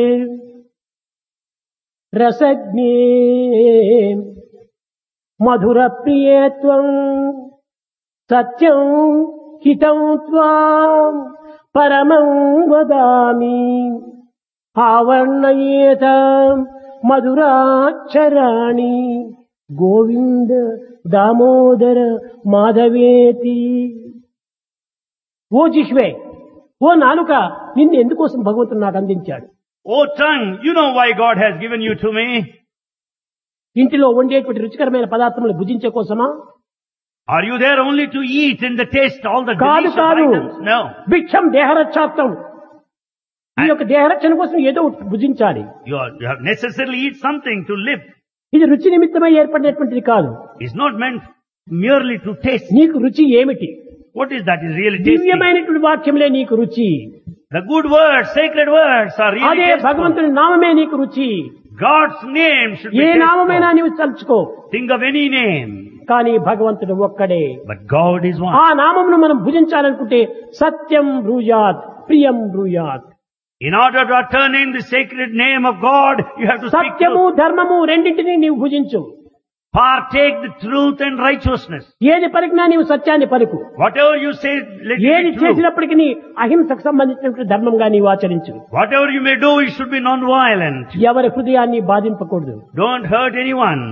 రసజ్ఞే మధుర ప్రియత్వం సత్యం హితం త్వాం పరమం వదామి ఆవర్ణయేత మధురాక్షరాణి గోవింద దామోదర మాధవేతి. ఓ జిహ్వే, ఓ నాలుక, నిన్ను ఎందుకోసం భగవంతుడు నాకు అందించాడు? O tongue, you know why God has given you to me? ఇంటిలో వండేటువంటి రుచికరమైన పదార్థములు భుజించే కోసమా? Are you there only to eat and to taste all the కాదు delicious కాదు. items? No. భిక్షం దేహరక్షార్థం. ఈ యొక్క దేహరక్షణ కోసం ఏదో ఒకటి భుజించాలి. You, are, you have necessarily eat something to live. ఇది రుచి నిమిత్తమై ఏర్పడినటువంటిది కాదు. It's not meant merely to taste. నీకు రుచి ఏమిటి? What is that is really tasty? దివ్యమైనటువంటి వాక్యములే నీకు రుచి. The good words, sacred words are really అదే tasteful. భగవంతుని నామమే నీకు రుచి. God's name should be A నామమైనా tasteful. నీవు తలుచుకో. Think of any name. కానీ భగవంతుడు ఒక్కడే. But God is one. ఆ నామమును మనం భుజించాలనుకుంటే సత్యం బ్రూయాత్, ప్రియం బ్రూయాత్. In order to attain the sacred name of God, you have to speak సత్యము truth. ధర్మము రెండింటినీ నీవు భుజించు. Partake the truth and righteousness. ఏది పలికినా నీవు సత్యాన్ని పలుకు. Whatever you say, let it ఏది be true. చేసినప్పటికీ నీ అహింసకు సంబంధించినటువంటి ధర్మంగా నీవు ఆచరించు. Whatever you may do, it should be non-violent. ఎవరి హృదయాన్ని బాధింపకూడదు. Don't hurt anyone.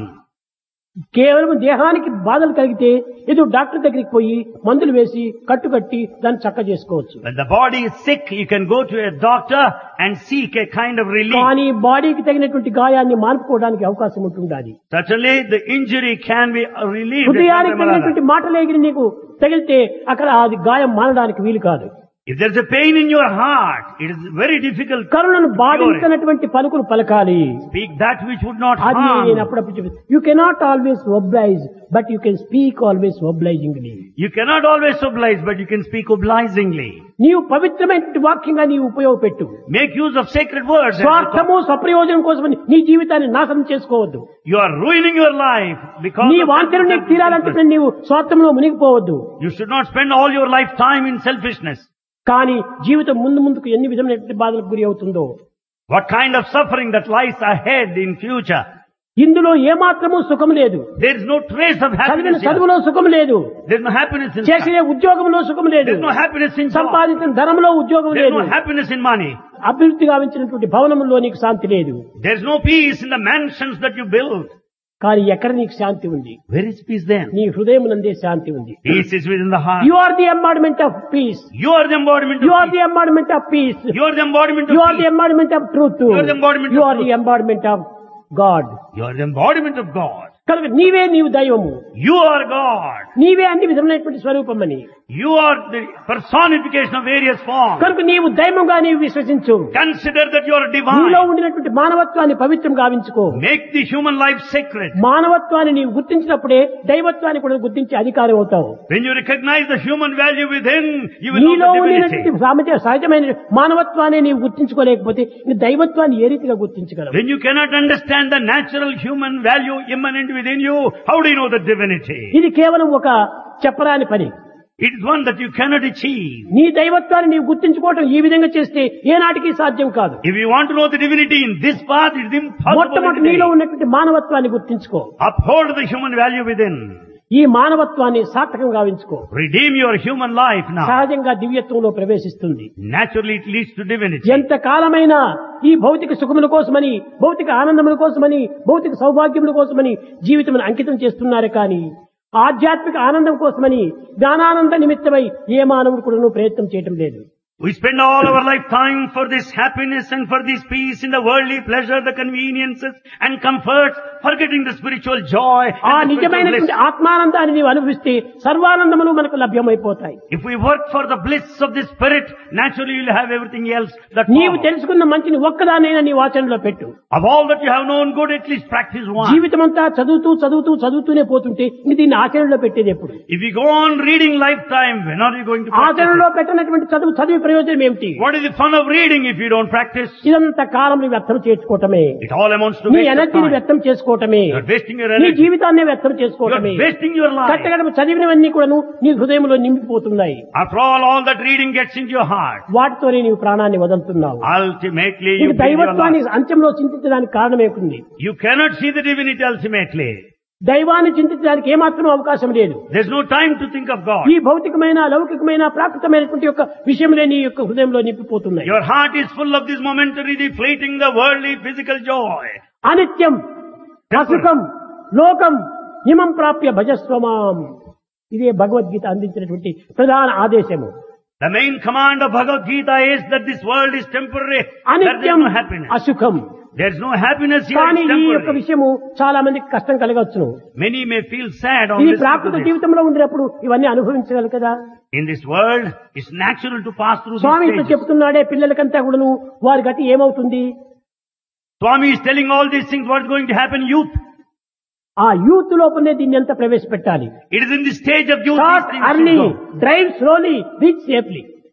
కేవలం దేహానికి బాధలు కలిగితే ఏదో డాక్టర్ దగ్గరికి పోయి మందులు వేసి కట్టుకట్టి దాన్ని చక్క చేసుకోవచ్చు. When the body is sick, you can go to a doctor and seek a kind of relief. కానీ బాడీకి తగినటువంటి గాయాన్ని మాన్పుకోవడానికి అవకాశం ఉంటుండాలి. Certainly, the injury can be relieved. హృదయానికి తగినటువంటి మాటలు ఎగిరి నీకు తగిలితే అక్కడ అది గాయం మానడానికి వీలు కాదు. If there's a pain in your heart, it is very difficult. కరుణను బాధించినటువంటి పలుకులు పలకాలి. Speak that which would not అది నేను harm. అప్పుడప్పుడు చెప్పేది. You cannot always oblige but you can speak always obligingly. You cannot always oblige, but you can speak obligingly. నీవు పవిత్రమైనటువంటి వాక్యంగా నీవు ఉపయోగపెట్టు. Make use of sacred words. as you talk. స్వార్థము స్వప్రయోజనం కోసమని నీ జీవితాన్ని నాశనం చేసుకోవద్దు. You are ruining your life because నీ of వాంఛను నీకు selfishness. తీరాలంటే నీవు స్వార్థంలో మునిగిపోవద్దు. You should not spend all your lifetime in selfishness. కానీ జీవితం ముందు ముందుకు ఎన్ని విధమైనటువంటి బాధలకు గురి అవుతుందో, What kind of suffering that lies ahead in future. ఇందులో ఏమాత్రము సుఖం లేదు. There is no trace of చదివిన happiness here. చదువులో సుఖం లేదు. There is no happiness in చేసే ఉద్యోగంలో సుఖం లేదు. There is no happiness in job. సంపాదించిన ధనంలో ఉద్యోగం There is లేదు. no happiness in money. అభివృద్ధి గావించినటువంటి భవనంలో నీకు శాంతి లేదు. There is no peace in the mansions that you build. కానీ ఎక్కడ నీకు శాంతి ఉంది? Where is peace then? నీ హృదయమునందే శాంతి ఉంది. Peace is within the heart. You are the embodiment of peace. You are the embodiment you of are the peace. Embodiment of peace. You are the embodiment you of are the peace. Embodiment of truth. You are the embodiment you of are the truth. Embodiment of God. You are the embodiment of God. కనుక నీవే నీవు దైవము. You are God. నీవే అన్ని విధమైనటువంటి స్వరూపమని. You are the personification of various forms. కనుక నీవు దైవంగా నీవు విశ్వసించు. Consider that you are నీలో divine. ఉండినటువంటి మానవత్వాన్ని పవిత్రం గావించుకో. Make the human life sacred. మానవత్వాన్ని నీవు గుర్తించినప్పుడే దైవత్వాన్ని కూడా గుర్తించే అధికారం అవుతావు. When you recognize the human value within, you will నీలో know the ఉండినటువంటి divinity. సామర్థ్య సహజమైన మానవత్వాన్ని నీవు గుర్తించుకోలేకపోతే ఇంక దైవత్వాన్ని ఏ రీతిగా గుర్తించగలవు? When you cannot understand the natural human value immanent within you, how do you know the divinity? ఇది కేవలం ఒక చెప్పరాని పని. It is one that you cannot achieve. నీ దైవత్వాన్ని నీవు గుర్తించుకోవటం ఈ విధంగా చేస్తే ఏనాటికి సాధ్యం కాదు. If you want to know the divinity in this path, it is impossible. మొట్టమొదటి today. నీలో ఉన్నటువంటి మానవత్వాన్ని గుర్తించుకో. Uphold the human value within. ఈ మానవత్వాన్ని సార్థకం గావించుకో. Redeem your human life now. సహజంగా దివ్యత్వంలో ప్రవేశిస్తుంది. Naturally, it leads to divinity. ఎంత కాలమైనా ఈ భౌతిక సుఖముల కోసమని, భౌతిక ఆనందముల కోసమని, భౌతిక సౌభాగ్యముల కోసమని జీవితం అంకితం చేస్తున్నారు కానీ ఆధ్యాత్మిక ఆనందం కోసమని జ్ఞానానంద నిమిత్తమై ఏ మానవుడు కూడా ప్రయత్నం చేయటం లేదు. We spend all our lifetime for this happiness and for this peace in the worldly pleasure, the conveniences and comforts, forgetting the spiritual joy ఆ and the spiritual నిజమైనటువంటి bliss. ఆత్మానందాన్ని నీవు అనుభవిస్తే సర్వానందములు మనకు లభ్యమైపోతాయి. If we work for the bliss of the spirit, naturally you will have everything else that నీవు follows. తెలుసుకున్న మంచిని ఒక్కదానైనా నీ ఆచరణలో పెట్టు. Of all that you have known good, at least practice one. జీవితమంతా చదువుతూ చదువుతూ చదువుతూనే పోతుంటే ఇంక దీన్ని ఆచరణలో పెట్టేది ఎప్పుడు? If you go on reading lifetime, when are you going to practice ఆచరణలో it? పెట్టినటువంటి చదువు చదివి ప్రయోజనం ఏమిటి? What is the fun of reading if you don't practice? ఇదంతా కాలం వ్యర్థం చేసుకోవటమే. It all amounts to నీ waste of ఎనర్జీని time. వ్యర్థం చేసుకోవటమే. You are wasting your నీ energy. జీవితాన్ని వ్యర్థం You చేసుకోవటమే. are wasting your life. కట్టగడప చదివినవన్నీ కూడాను నీ హృదయంలో నింపిపోతున్నాయి. After all, all that reading gets into your heart. వాటితోనే నీవు ప్రాణాన్ని వదులుతున్నావు. Ultimately, you నీకు give your దైవత్వాన్ని life. అంత్యంలో చింతించడానికి కారణం ఏమిటి? You cannot see the divinity ultimately. దైవాన్ని చింతించడానికి ఏమాత్రం అవకాశం లేదు. There's no time to think of God. ఈ భౌతికమైన లౌకికమైన ప్రాకృతమైనటువంటి యొక్క విషయములే నీ యొక్క హృదయంలో నింపిపోతున్నాయి. Your heart is full of this momentary, the fleeting, the worldly, physical joy. అనిత్యం, అసుఖం, లోకం హిమం ప్రాప్య భజస్వమాం. ఇదే భగవద్గీత అందించినటువంటి ప్రధాన ఆదేశము. The main command of Bhagavad Gita is that this world is temporary. That there అనిత్యం, is no happiness. అసుఖం. There's no happiness here. కానీ It's ఈ యొక్క temporary. విషయము చాలా మందికి కష్టం కలగవచ్చును. Many may feel sad on ఈ this. ప్రాకృత జీవితంలో ఉండినప్పుడు ఇవన్నీ అనుభవించగలరు కదా. In this world, it's natural to pass through Swamy these ఇప్పుడు stages. చెప్తున్నాడే పిల్లలకంతా కూడాను వారి గతి ఏమవుతుంది? Swami is telling all these things, what's going to happen, youth. ఆ యూత్ లోపలనే దీన్ని ఎంత ప్రవేశపెట్టాలి. It is in the stage of youth these start things should early, go. Drive slowly, reach safely.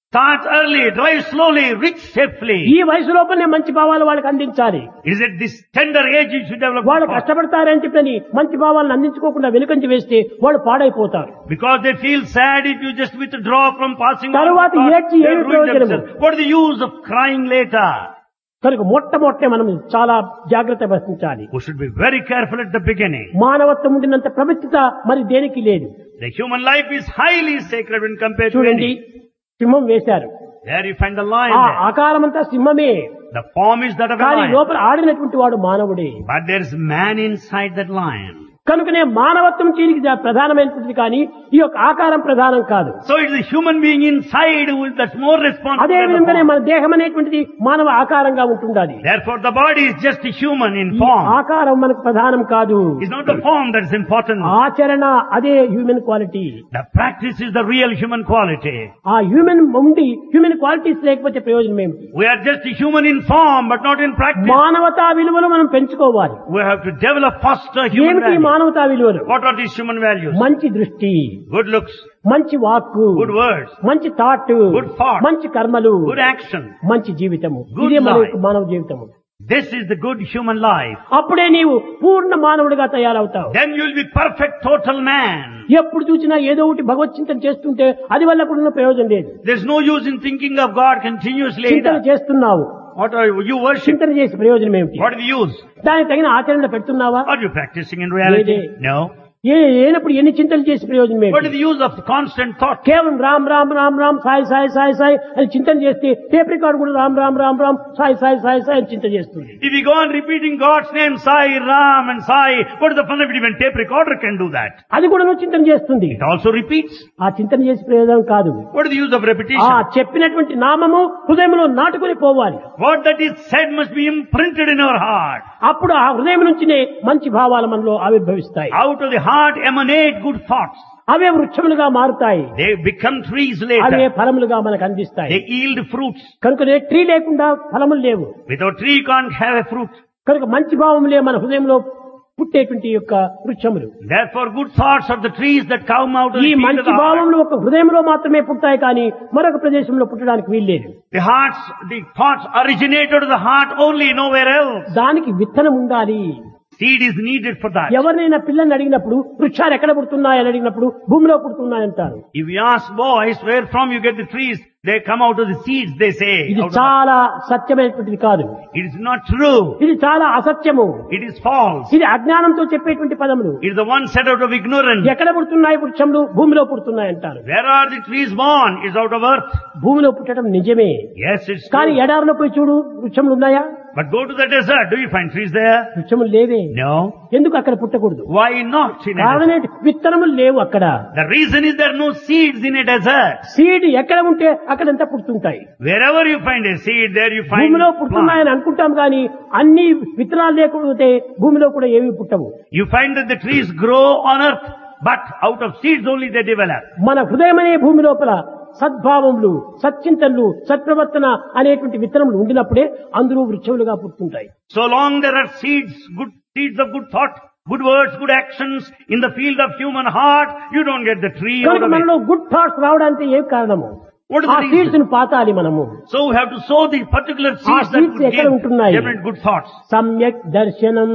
Start early, drive slowly, reach safely. ఈ వయసు లోపలనే మంచి భావాలు వాళ్ళకి అందించాలి. Is at this tender age you should develop వాళ్ళు good thoughts. కష్టపడతారని చెప్పని మంచి భావాలను అందించుకోకుండా వెనుకంచి వేస్తే వాళ్ళు పాడైపోతారు. Because they feel sad if you just withdraw from passing on. తరువాత the thoughts, ఏడ్చి they ఏమి ruin ప్రయోజనము? themselves. What is the use of crying later? కనుక మొట్టమొదటే మనం చాలా జాగ్రత్త వహించాలి. We should be very careful at the beginning. మానవత్వం ఉండినంత ప్రవిత్త మరి దేనికి లేదు. The human life is highly sacred when compared to చూడండి, any. సింహం వేశారు. There you find the lion ఆ there. ఆకారమంతా సింహమే, The form is that of a కానీ lion. లోపల ఆడినటువంటి వాడు మానవుడే. But there is man inside that lion. కనుకనే మానవత్వం దీనికి ప్రధానమైనటువంటిది, కానీ ఈ యొక్క ఆకారం ప్రధానం కాదు. So it is the human being inside who is that's more responsible. అదే than the విధంగానే form. మన దేహం అనేటువంటిది మానవ ఆకారంగా ఉంటుండాలి. Therefore the body is just a human in ఈ form. ఆకారం మనకు ప్రధానం కాదు. It's not the form that is important. ఆచరణ అదే human quality. The practice is the real human quality. ఆ హ్యూమన్ ఉండి హ్యూమన్ క్వాలిటీస్ లేకపోతే ప్రయోజనం ఏమిటి? We are just a human in form but not in practice. మానవతా విలువలు మనం పెంచుకోవాలి. We have to develop foster human ఏమిటి values. మానవతా విలువలు? What are these human values? మంచి దృష్టి, Good looks, మంచి వాక్కు, good words, మంచి థాట్, Good thought. మంచి కర్మలు, good action. మంచి జీవితము. Good ఇదే మన life. యొక్క మానవ జీవితము. This is the good human life. అప్పుడే నీవు పూర్ణ మానవుడిగా తయారవుతావు. Then you will be perfect total man. ఎప్పుడు చూసినా ఏదో ఒకటి భగవత్ చింతన చేస్తుంటే అది వల్ల కూడా ప్రయోజనం లేదు. There's no use in thinking of God continuously. చింతన either. చేస్తున్నావు, What are you? You worship. చింతన చేసి ప్రయోజనం ఏమిటి? What is the use? దానికి తగిన ఆచరణ పెడుతున్నావా? Are you practicing in reality? Lady. No. ఏ ఏనప్పుడు ఎన్ని చింతలు చేసి ప్రయోజనం What is ఏమిటి? the use of constant thought? కేవలం రామ్ రామ్ రామ్ రామ్ సాయి సాయి సాయి సాయి అని చింతన చేస్తే టేప్ రికార్డు కూడా రామ్ రామ్ రామ్ రామ్ సాయి సాయి సాయి సాయి అని చింతన చేస్తుంది. If you go on repeating God's name, Sai, Ram and Sai, what is the fun of it? Even tape recorder can do that. అది కూడా నువ్వు చింతన చేస్తుంది. It also repeats. ఆ చింతన చేసి ప్రయోజనం కాదు. What is the use of ఆ repetition? చెప్పినటువంటి నామము హృదయంలో నాటుకొని పోవాలి. What that is said must be imprinted in our heart. అప్పుడు ఆ హృదయం నుంచినే మంచి భావాలు మనలో ఆవిర్భవిస్తాయి. Out of the heart emanate good thoughts. అవే వృక్షములుగా మారుతాయి. They become trees away later. ఫలములుగా మనకు అందిస్తాయి. They yield fruits. కనుక ట్రీ లేకుండా ఫలములు లేవు. Without tree you can't have a fruit. కనుక మంచి భావములే మన హృదయంలో పుట్టేటువంటి యొక్క వృక్షములు. Therefore good thoughts are the trees that come out of ఈ the field of మంచి the heart. భావములు ఒక హృదయంలో మాత్రమే పుట్టాయి, కానీ మరొక ప్రదేశంలో పుట్టడానికి వీల్లేదు. The hearts, the thoughts originate out of the heart only, nowhere else. దానికి విత్తనం ఉండాలి. Seed is needed for that. ఎవరినైనా పిల్లల్ని అడిగినప్పుడు వృక్షాలు ఎక్కడ పుడుతున్నాయని అడిగినప్పుడు భూమిలో పుడుతున్నాయంటారు. If you ask boys where from you get the trees, they come out of the seeds, they say. ఇది out of the- చాలా సత్యమైనటువంటిది కాదు. It is not true. ఇది చాలా అసత్యము. It is false. ఇది అజ్ఞానంతో చెప్పేటువంటి పదములు. It is the one said out of ignorance. ఎక్కడ పుడుతున్నాయి వృక్షములు? భూమిలో పుడుతున్నాయి అంటారు. Where are the trees born? Is out of earth. భూమిలో పుట్టడం నిజమే, Yes, it's కానీ true. ఎడారిలో పోయి చూడు, వృక్షములు ఉన్నాయా? But go to the desert. Do you find trees there? వృక్షములు లేవే. No. ఎందుకు అక్కడ పుట్టకూడదు? Why not in a desert? కారణమేంటి? విత్తనములు లేవు అక్కడ. The reason is there are no seeds in a desert. Seed ఎక్కడ ఉంటే అక్కడంతా పుడుతుంటాయి. Wherever you find a seed, there you find భూమిలో plant. పుడుతున్నాయని అనుకుంటాం, కానీ అన్ని విత్తనాలు లేకపోతే భూమిలో కూడా ఏమీ పుట్టవు. You find that the trees grow on earth, but out of seeds only they develop. మన హృదయం అనే భూమి లోపల సద్భావములు, సచ్చింతనలు, సత్ప్రవర్తన అనేటువంటి విత్తనములు ఉండినప్పుడే అందరూ వృక్షములుగా పుట్టుకుంటాయి. So long there are seeds, good seeds of good thought, good words, good actions in the field of human heart, you don't get the tree out కనుక of మనలో it. గుడ్ థాట్స్ రావడానికి ఏం కారణము? What is ఆ the seeds reason? ను పాతాలి మనము. So we have to sow the particular seeds that seeds would ఎక్కడ give ఉంటున్నాయి? different good thoughts. సమ్యక్ దర్శనం,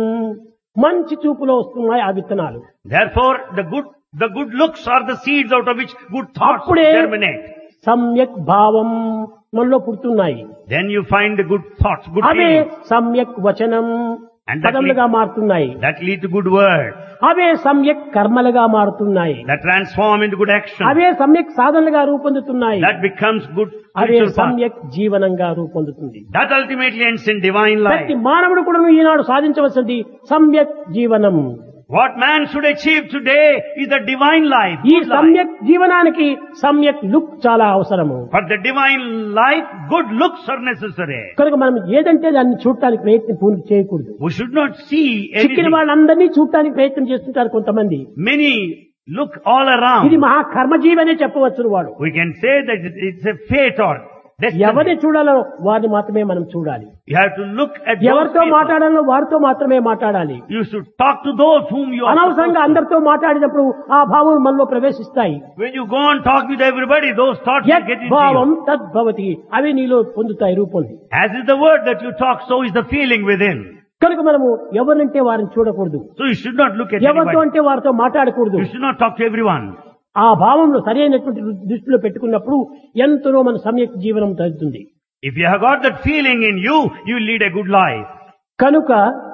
మంచి చూపులో వస్తున్నాయి ఆ విత్తనాలు. Therefore, the good, the good looks are the seeds out of which good thoughts అప్పుడే germinate. సమ్యక్ భావం మనలో పుడుతున్నాయి. Then you find the good thoughts, good away feelings. సమ్యక్ వచనం And that పదములుగా lead- మారుతున్నాయి. That lead to good words. అవే సమ్యక్ కర్మలుగా మారుతున్నాయి. That transform into good action. అవే సమ్యక్ సాధనలుగా రూపొందుతున్నాయి. That becomes good away spiritual path. సమ్యక్ జీవనంగా రూపొందుతుంది. That ultimately ends in divine ప్రతి life. మానవుడు కూడా ఈనాడు సాధించవలసింది సమ్యక్ జీవనం. What man should achieve today is the divine life. ఈ Good life. సమ్యక్ జీవనానికి సమ్యక్ లుక్ చాలా అవసరము. For the divine life, good looks are necessary. కనుక మనం ఏదంటే దాన్ని చూడటానికి ప్రయత్నం పూర్తి చేయకూడదు. We should not see చిక్కిన anything. వాళ్ళందరినీ చూడటానికి ప్రయత్నం చేస్తుంటారు కొంతమంది. Many look all ఇది around. మహా కర్మజీవి అనే చెప్పవచ్చు వాడు. We can say that it's a fate or destiny. ఎవరిని చూడాలో వారిని మాత్రమే మనం చూడాలి. You have to look at those ఎవరితో people. మాట్లాడాలో వారితో మాత్రమే మాట్లాడాలి. You should talk to those whom you are అనవసరంగా supposed to. అందరితో మాట్లాడినప్పుడు ఆ భావం మనలో ప్రవేశిస్తాయి. When you go and talk with everybody, those thoughts will యత్ get into భావం you. తద్భవతి, అవి నీలో పొందుతాయి రూపం. As is the word that you talk, so is the feeling within. కనుక మనము ఎవరినంటే వారిని చూడకూడదు. So you should not look at ఎవరితో anybody. అంటే వారితో మాట్లాడకూడదు. You should not talk to everyone. ఆ భావంలో సరైనటువంటి దృష్టిలో పెట్టుకున్నప్పుడు ఎంతనో మన సమ్యక్ జీవనం తగ్గుతుంది. If you have got that feeling in you, you will lead a good life. కనుక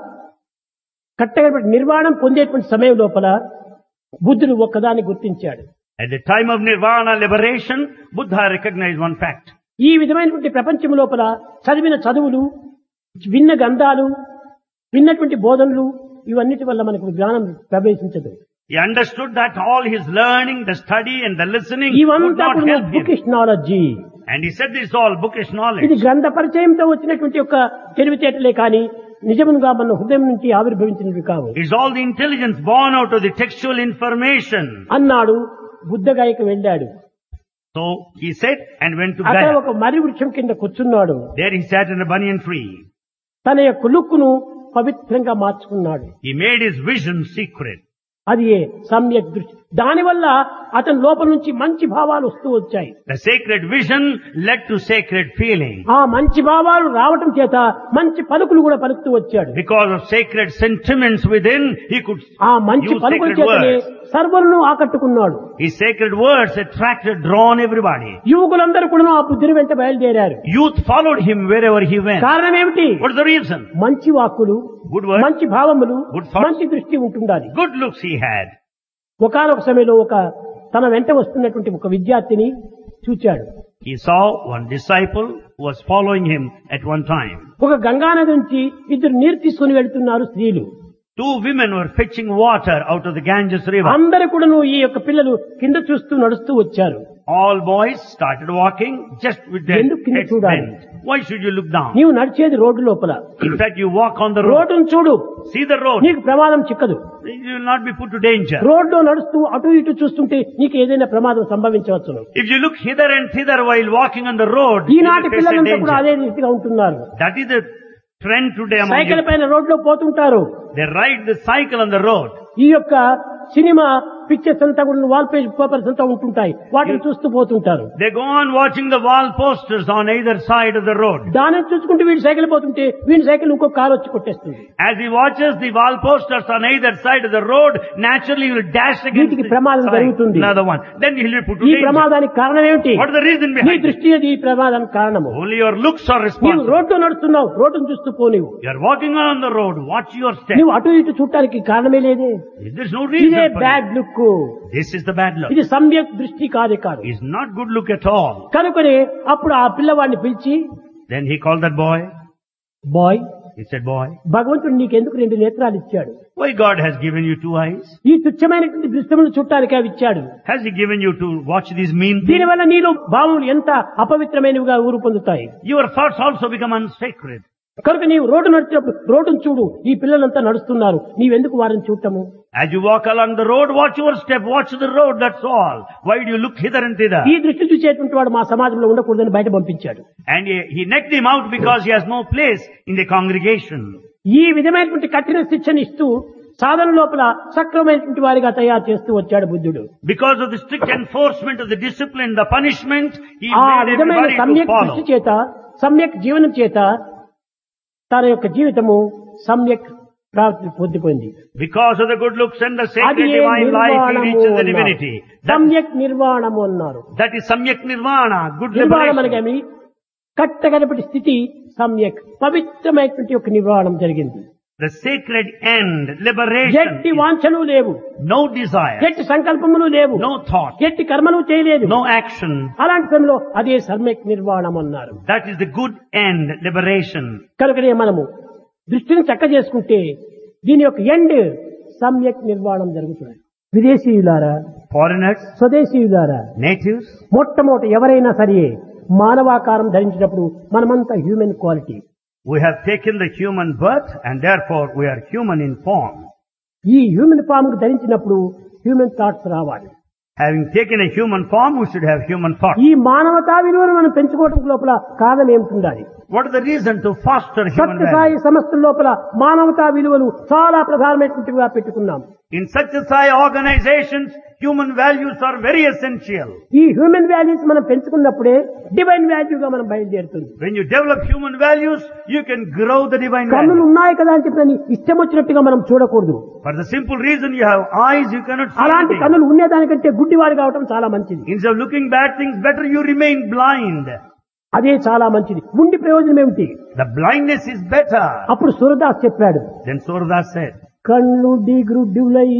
కట్టగటువంటి నిర్వాణం పొందేటువంటి సమయం లోపల బుద్ధుడు ఒక్కదాన్ని గుర్తించాడు. At the time of nirvana liberation, Buddha recognized one fact. ఈ విధమైనటువంటి ప్రపంచం లోపల చదివిన చదువులు, విన్న గంధాలు, విన్నటువంటి బోధనలు ఇవన్నిటి వల్ల మనకు జ్ఞానం ప్రవేశించదు. He understood that all his learning, the study and the listening would ఇవంతా not కూడా help him. Bookish knowledge. And he said this is all bookish knowledge. ఇది గ్రంథ పరిచయంతో వచ్చినటువంటి యొక్క తెలివితేటలే కానీ నిజముగా మన హృదయం నుంచి ఆవిర్భవించినవి కావు It's all the intelligence born out of the textual information. అన్నాడు. బుద్ధగాయకు వెళ్ళాడు. So he said and went to అక్కడ Gaya. ఒక మర్రి వృక్షం కింద కూర్చున్నాడు. There he sat in a banyan tree. తన యొక్క లుక్కును పవిత్రంగా మార్చుకున్నాడు. He made his vision secret. అది ఏ సమ్యక్ దృష్టి. దానివల్ల అతని లోపల నుంచి మంచి భావాలు వస్తూ వచ్చాయి. The sacred vision led to sacred feeling. ఆ మంచి భావాలు రావటం చేత మంచి పలుకులు కూడా పలుకుతూ వచ్చాడు. Because of sacred sentiments within, he could ఆ మంచి use పలుకుల sacred చేతనే words. సర్వులను ఆకట్టుకున్నాడు. His sacred words attracted, drawn everybody. యువకులందరూ కూడా ఆ బుద్ధుని వెంట బయలుదేరారు. Youth followed him wherever he went. కారణం ఏమిటి? What's the reason? మంచి వాక్కులు, Good words, మంచి భావములు, Good thoughts. మంచి దృష్టి ఉంటుండాలి. good looks he had. ఒకానొక సమయంలో ఒక తన వెంట వస్తున్నటువంటి ఒక విద్యార్థిని చూచాడు. He saw one disciple who was following him at one time. ఒక గంగానది నుంచి ఇద్దరు నీరు తీసుకుని వెళ్తున్నారు స్త్రీలు. Two women were fetching water out of the Ganges river. అందరూ కూడాను ఈ యొక్క పిల్లలు కింద చూస్తూ నడుస్తూ వచ్చారు. All boys started walking just with their ఎందుకు కింద heads చూడాలి? bent. Why should you look down? నీవు నడిచేది రోడ్డు లోపల. In fact, you walk on the road. రోడ్డును చూడు, See the road. నీకు ప్రమాదం చిక్కదు. You will not be put to danger. రోడ్లో నడుస్తూ అటు ఇటు చూస్తుంటే నీకు ఏదైనా ప్రమాదం సంభవించవచ్చును. If you look hither and thither while walking on the road, you ఈనాటి will face a పిల్లలంతా కూడా danger. అదే రీతిగా ఉంటున్నారు. That is the trend today among cycle you. పైన రోడ్లో పోతుంటారు. They ride the cycle on the road. ఈ యొక్క సినిమా పిక్చర్స్ అంతా కూడా వాల్ పేజ్ పేపర్స్ అంతా ఉంటుంటాయి. వాటిని చూస్తూ పోతుంటారు. They go on watching the wall posters on either side of the road. దానిని చూసుకుంటూ వీడు సైకిల్ పోతుంటే వీడి సైకిల్ ఇంకో కారు వచ్చి కొట్టేస్తుంది. As he watches the wall posters on either side of the road, naturally he will dash against వీటికి the ప్రమాదం side, జరుగుతుంది. another one. Then he will be put to ఈ danger. ప్రమాదానికి కారణం ఏమిటి? What is the reason నీ behind it? దృష్టి అది ఈ ప్రమాదానికి కారణము. Only your looks are నీవు responsible. రోడ్డు నడుస్తున్నావు, రోడ్డును చూస్తూ పో నీవు. You are walking on the road. Watch your step. నువ్వు అటు ఇటు చూడటానికి కారణమే లేదే. There's no ఇదే reason for bad it. Look. This is the bad look. ఇది సమ్యక్ దృష్టి కాదే కాదు. It's not good look at all. కనుకనే అప్పుడు ఆ పిల్లవాడిని పిలిచి, Then he called that boy. Boy, He said, boy, భగవంతుడు నీకెందుకు రెండు నేత్రాలు ఇచ్చాడు? why God has given you two eyes? ఈ తుచ్చమైనటువంటి దృశ్యములు చూడటానికి అవి ఇచ్చాడు. Has he given you to watch these mean things? దీనివల్ల నీలో భావములు ఎంత అపవిత్రమైనవిగా ఊరు పొందుతాయి. Your thoughts also become unsacred. కనుక నీవు రోడ్డు నడిచినప్పుడు రోడ్డును చూడు. ఈ పిల్లలంతా నడుస్తున్నారు, నీవెందుకు వారిని చూడటము? As you walk along the road, watch your step, watch the road, that's all. Why do you look hither and thither? ఈ దృష్టి చూసేటువంటి వాడు మా సమాజంలో ఉండకూడదని బయట పంపించాడు. And he, he necked him out because he has no place in the congregation. ఈ విధమైనటువంటి కఠిన శిక్షణ ఇస్తూ సాధన లోపల సక్రమైనటువంటి వారిగా తయారు చేస్తూ వచ్చాడు బుద్ధుడు. Because of the strict enforcement of the discipline, the punishment, he ఆ made విధమైన everybody to సమ్యక్ దృష్టి follow. చేత, సమ్యక్ జీవనం చేత తన యొక్క జీవితము సమ్యక్ ప్రాప్తి పొందిపోయింది. Because of the good looks and the అది sacred A divine life, he నిర్వాణము reaches the అన్నారు. divinity. That, సమ్యక్ నిర్వాణము అన్నారు. that is samyak nirvana, good నిర్వాణం liberation. అనగామి కట్టగడపటి స్థితి సమ్యక్ పవిత్రమైనటువంటి ఒక నిర్వాణం జరిగింది. The sacred end, liberation, ఎట్టి వాంఛలు లేవు, no desire, ఎట్టి సంకల్పములు లేవు, no thought, ఎట్టి కర్మలు చేయలేదు. no action. అలాంటి సమయంలో అదే సమ్యక్ నిర్వాణం అన్నారు. That is the good end, liberation. కనుకనే మనము దృష్టిని చక్క చేసుకుంటే దీని యొక్క ఎండ్ సమ్యక్ నిర్వాణం జరుగుతుంది. విదేశీయులారా, Foreigners, స్వదేశీయులారా, natives, మొట్టమొదటి ఎవరైనా సరే మానవాకారం ధరించినప్పుడు మనమంతా human quality. we have taken the human birth and therefore we are human in form. ఈ హ్యూమన్ ఫామ్ కు ధరించినప్పుడు హ్యూమన్ థాట్స్ రావాలి. Having taken a human form, we should have human thought. ఈ మానవతా విలువను మనం పెంచుకోవడం లోపల కారణం ఏమిటి? What is the reason to foster human Sathya Sai values? సంస్థల లోపల మానవతా విలువలు చాలా ప్రధానమైనటువంటివిగా పెట్టుకున్నాం. In such a Sai organizations, human values are very essential. ఈ హ్యూమన్ వాల్యూస్ మనం పెంచుకున్నప్పుడే డివైన్ వాల్యూగా మనం బయలుదేరుతుంది. When you develop human values, you can grow the divine కన్నులు values. ఉన్నాయి కదా అని చెప్పి ఇష్టం వచ్చినట్టుగా మనం చూడకూడదు. For the simple reason you have eyes, you cannot see అలాంటి anything. కన్నులు ఉండేదానికంటే గుడ్డివాడు కావటం చాలా మంచిది. Instead of looking bad things, better you remain blind. అదే చాలా మంచిది. ఉండి ప్రయోజనం ఏమిటి? The blindness is better. అప్పుడు సూరదాస్ చెప్పాడు, Then Surdas said, కన్ను డిగ్రుడ్డులై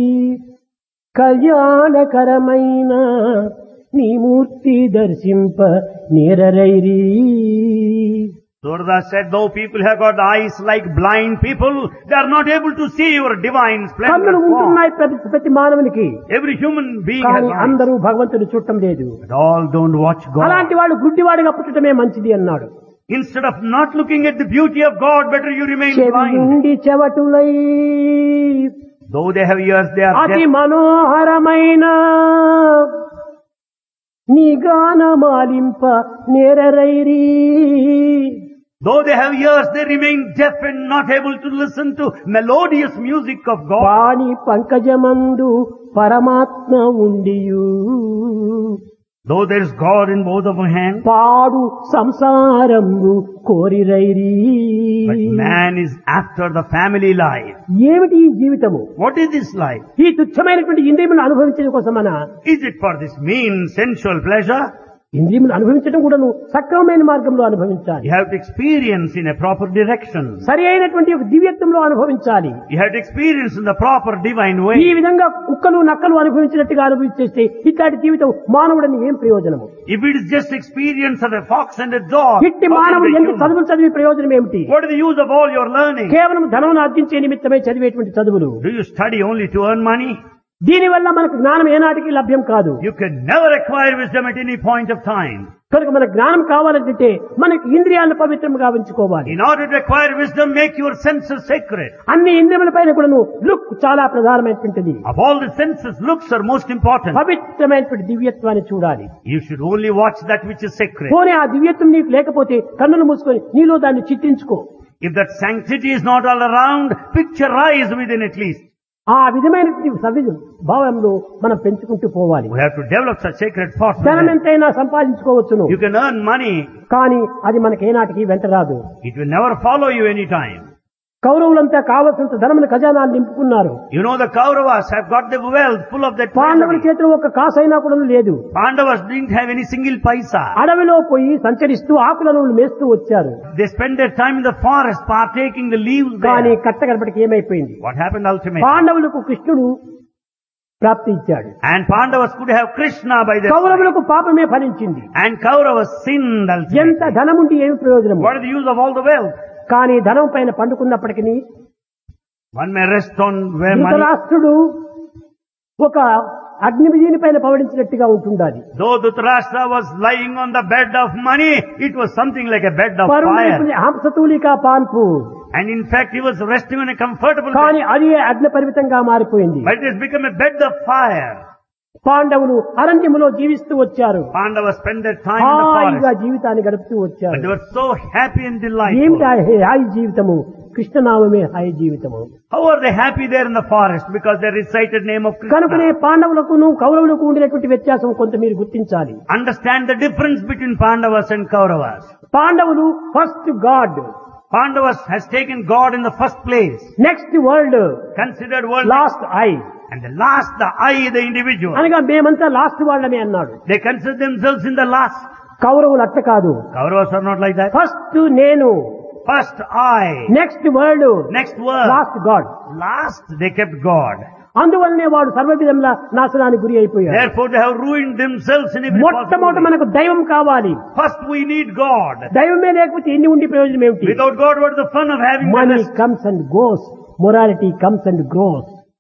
కళ్యాణకరమైన నీ మూర్తి దర్శింప నేరరైరి. Surdas said, though people have got eyes like blind people, they are not able to see your divine splendor. కన్నులు form. ఉంటున్నాయి ప్రతి ప్రతి మానవునికి, Every human being has కానీ eyes. అందరూ భగవంతుడు చూడటం లేదు. But all don't watch God. అలాంటి వాడు గుడ్డివాడిగా పుట్టడమే మంచిది అన్నాడు. Instead of not looking at the beauty of God, better you remain చెవి blind. నుండి చెవటులై Though they have ears, they are అతి deaf. మనోహరమైన నీ గానమాలింప నేరరైరి. Though they have ears, they remain deaf and not able to listen to melodious music of God. వాణి పంకజమందు పరమాత్మ ఉండియు Though there is God in both of our hands, పాడు సంసారంబు కోరిరైరి. but man is after the family life. ఏమిటి ఈ జీవితము? What is this life? ఈ తుచ్చమైనటువంటి ఇంద్రియములను అనుభవించడం కోసమన Is it for this mean sensual pleasure? ఇంద్రియములు అనుభవించడం కూడాను సక్రమమైన మార్గంలో అనుభవించాలి. You have to experience in a proper direction. సరి అయినటువంటి ఒక దివ్యత్వంలో అనుభవించాలి. You have to experience in the proper divine ఈ way. విధంగా కుక్కలు నక్కలు అనుభవించినట్టుగా అనుభవించేస్తే ఇట్లాంటి జీవితం మానవుడిని ఏం ప్రయోజనము? If it is just experience of a fox and a dog, ఇట్టి how can మానవుడు it be ఎంత human? చదువులు చదివి ప్రయోజనం ఏమిటి? What is the use of all your learning? కేవలం ధనమును ఆర్జించే నిమిత్తమై చదివేటువంటి చదువులు. Do you study only to earn money? దీనివల్ల మనకు జ్ఞానం ఏనాటికి లభ్యం కాదు. You can never acquire wisdom at any point of time. కనుక మన జ్ఞానం కావాలంటే మనకి ఇంద్రియాలను పవిత్రంగా ఉంచుకోవాలి. In order to acquire wisdom, make your senses sacred. అన్ని ఇంద్రియముల పైన కూడాను లుక్ చాలా ప్రధానమైనటువంటిది. Of all the senses, looks are most important. పవిత్రమైనటువంటి దివ్యత్వాన్ని చూడాలి. You should only watch that which is sacred. పోనీ ఆ దివ్యత్వం నీకు లేకపోతే కన్నులు మూసుకొని నీలో దాన్ని చిత్రించుకో. If that sanctity is not all around, picturize within at least. ఆ విధమైన సవి భావంలో మనం పెంచుకుంటూ పోవాలి. We have to develop such sacred thoughts. ధనం within. ఎంతైనా సంపాదించుకోవచ్చును, You can earn money. కానీ అది మనకి ఏనాటికి వెంట రాదు. It will never follow you any time. కౌరవులంతా కావలసినంత ధనమును ఖజానాన్ని నింపుకున్నారు. You know the Kauravas have got the wealth full of that పాండవుల treasury. చేతిలో ఒక కాసైనా కూడా లేదు. Pandavas didn't have any single paisa. అడవిలో పోయి సంచరిస్తూ ఆకులను మేస్తూ వచ్చారు. They spent their time in the forest partaking the leaves కానీ there. కట్టగడపటికి ఏమైపోయింది? What happened ultimately? పాండవులకు కృష్ణుడు ప్రాప్తి ఇచ్చాడు. And Pandavas could have Krishna by their side. కౌరవులకు పాపమే ఫలించింది. And Kauravas sinned ఎంత ultimately. ధనముండి ఏమి ప్రయోజనం? What is the use of all the wealth? కానీ ధనం పైన పండుకున్నప్పటికీ One may rest on where money. ధృతరాష్ట్రుడు ఒక అగ్నిజీని పైన పవడించినట్టుగా ఉంటుండాలి. Though Dhritarashtra was lying on the bed of money, it was something like a bed of పరుణైపుణ్య fire. హంసతూలికా పాన్పు, And in fact, he was resting on a comfortable కానీ bed. అది అగ్ని పరిమితంగా మారిపోయింది. But it has become a bed of fire. పాండవులు అరణ్యములో జీవిస్తూ వచ్చారు. Pandavas spent their time in the హాయిగా forest. జీవితాన్ని గడుపుతూ But వచ్చారు. they were so happy and ఏమిటి delightful. ఆ హాయి జీవితము? కృష్ణనామమే హాయి జీవితము. How are they happy there in the forest? Because they recited name of కనుకనే Krishna. పాండవులకును కౌరవులకు ఉండినటువంటి వ్యత్యాసం కొంత మీరు గుర్తించాలి. Understand the difference between Pandavas and Kauravas. పాండవులు first God, Pandavas has taken God in the first place. Next world, Considered world. Last I. And the last, the I, the individual. అనగా మేమంతా last వాళ్ళమే అన్నాడు. They consider themselves in the last. కౌరవులు అట్ట కాదు. Kauravas are not like that. First నేను, First I. Next world, Next word. Last God. Last they kept God. అందువల్లనే వాడు సర్వవిధంగా నాశనానికి గురి అయిపోయాడు. Therefore they have ruined themselves in every possible మొట్టమొదట way. మనకు దైవం కావాలి. First we need God. దైవమే లేకపోతే ఎన్ని ఉండి ప్రయోజనం ఏమిటి? Without God, what is the fun of having money goodness? Comes and goes, morality comes and grows.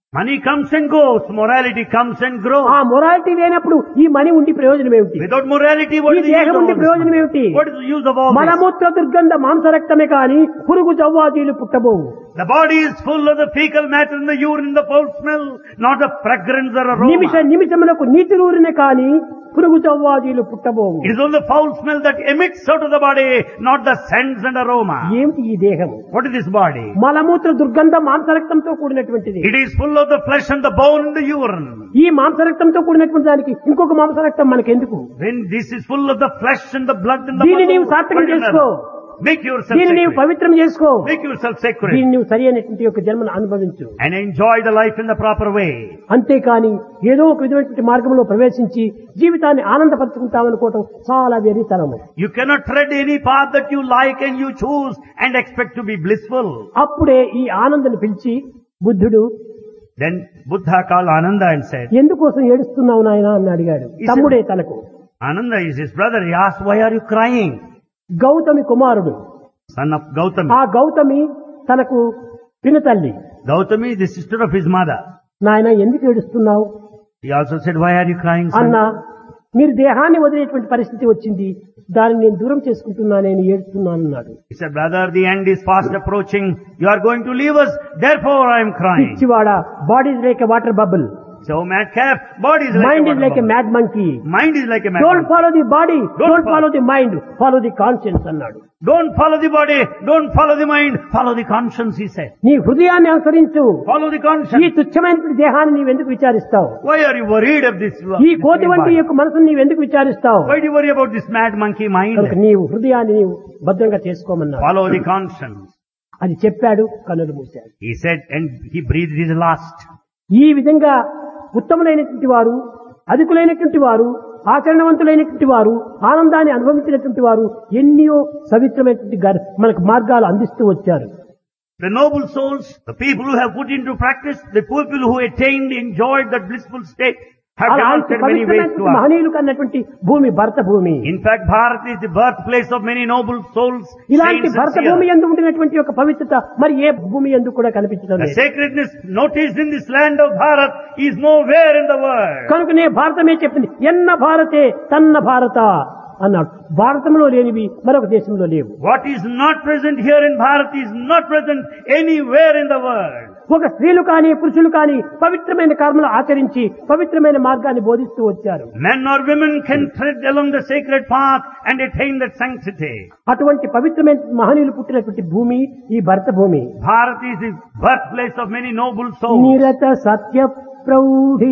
Money comes and goes, morality comes and grows. ఆ మొరాలిటీ లేనప్పుడు ఈ మనీ ఉండి ప్రయోజనం ఏమిటి? Without morality, what ఈ is the use దేహం of all ఉండి this ప్రయోజనం money? ఏమిటి? What is the use of all this? మలమూత్ర దుర్గంధ మాంసరక్తమే కాని పురుగు జవ్వాదీలు పుట్టబోవు. The body is full of the fecal matter and the urine, the foul smell, not the fragrance or Nimisha aroma. నిమిషములకు నీటి రూరినే కాని పురుగు జవ్వాదీలు పుట్టబోవు. It is only the foul smell that emits out of the body, not the scents and aroma. ఏమిటి ఈ దేహం? What is this body? మలమూత్ర దుర్గంధ మాంసరక్తంతో కూడినటువంటిది. It is full of the flesh and the bone and the urine. ఈ మాంసరక్తంతో కూడినటువంటి దానికి ఇంకొక మాంసరక్తం మనకెందుకు? When this is full of the flesh and the blood and the దీన్ని muscle, నీవు సార్థకం what is చేసుకో. another? Make yourself దీన్ని నీవు sacred. పవిత్రం చేసుకో. Make yourself sacred. దీన్ని నువ్వు సరి అయినటువంటి యొక్క జన్మను అనుభవించు. And enjoy the life in the proper way. అంతేకాని ఏదో ఒక విధమైనటువంటి మార్గంలో ప్రవేశించి జీవితాన్ని ఆనందపరుచుకుంటామనుకోవటం చాలా వెర్రితనము. You cannot tread any path that you like and you choose and expect to be blissful. అప్పుడే ఈ ఆనందాన్ని పిలిచి బుద్ధుడు Then Buddha called Ananda and said, ఎందుకోసం ఏడుస్తున్నావు నాయనా అని అడిగాడు. He తమ్ముడే తనకు. Ananda is his brother. He asked, why are you crying? Gautami కుమారుడు. Son of Gautami. ఆ గౌతమి తనకు పినతల్లి. Gautami is the sister of his mother. నాయన ఎందుకు ఏడుస్తున్నావు He also said, why are you crying, son? అన్నా, మీరు దేహాన్ని వదిలేటువంటి పరిస్థితి వచ్చింది, దాన్ని నేను దూరం చేసుకుంటున్నా, నేను ఏడుస్తున్నాను అన్నాడు. He said, brother, the end is fast approaching. You are going to leave us. Therefore I am crying. పిచ్చివాడ, body is like a water bubble, So madcap, body is like mind a is water like a bubble. Mad monkey. Mind is like a mad don't monkey. Follow the body, don't follow- follow the mind, follow the conscience అన్నాడు. Don't follow the body. Don't follow the mind. Follow the conscience, he said. నీ హృదయాన్ని అనుసరించు. Follow the ఈ conscience. తుచ్చమైనటువంటి దేహాన్ని నీవెందుకు విచారిస్తావు? Why are you worried of this? ఈ this కోతి వంటి body? యొక్క మనసును నీవెందుకు విచారిస్తావు? Why do you worry about this mad monkey కనుక mind? నీవు హృదయాన్ని నీవు భద్రంగా చేసుకోమన్నాడు. Follow the conscience. అది చెప్పాడు, కన్నులు మూశాడు. He said, and he breathed his last. ఈ విధంగా ఉత్తములైనటువంటి వారు, అధికులైనటువంటి వారు, ఆచరణవంతులైనటువంటి వారు, ఆనందాన్ని అనుభవించినటువంటి వారు ఎన్నో పవిత్రమైనటువంటి గర్- మనకు మార్గాలు అందిస్తూ వచ్చారు. The noble souls, the people who have put into practice, the people who attained, enjoyed that blissful state, have అలాంటి demonstrated many ways to పవిత్రమైనటువంటి us. మహనీయులు కన్నటువంటి భూమి భరత భూమి. In fact, Bharat is the birthplace of many noble souls, ఇలాంటి saints and భరత భూమి seers. ఎందు ఉండినటువంటి యొక్క పవిత్రత మరి ఏ భూమి ఎందు కూడా కనిపించడం The లేదు. sacredness noticed in this land of Bharat is nowhere in the world. కనుకనే భారతమే చెప్పింది, ఎన్న భారతే తన్న భారత అన్నాడు. భారతంలో లేనివి మరొక దేశంలో లేవు. What is not present here in Bharat is not present anywhere in the world. ఒక స్త్రీలు కానీ పురుషులు కానీ పవిత్రమైన కర్మలు ఆచరించి పవిత్రమైన మార్గాన్ని బోధిస్తూ వచ్చారు. Men or women can tread along the sacred path and attain that sanctity. అటువంటి పవిత్రమైన మహనీయులు పుట్టినటువంటి భూమి ఈ భరత భూమి. Bharat is the birthplace of many noble souls. నిరత సత్య ప్రౌఢి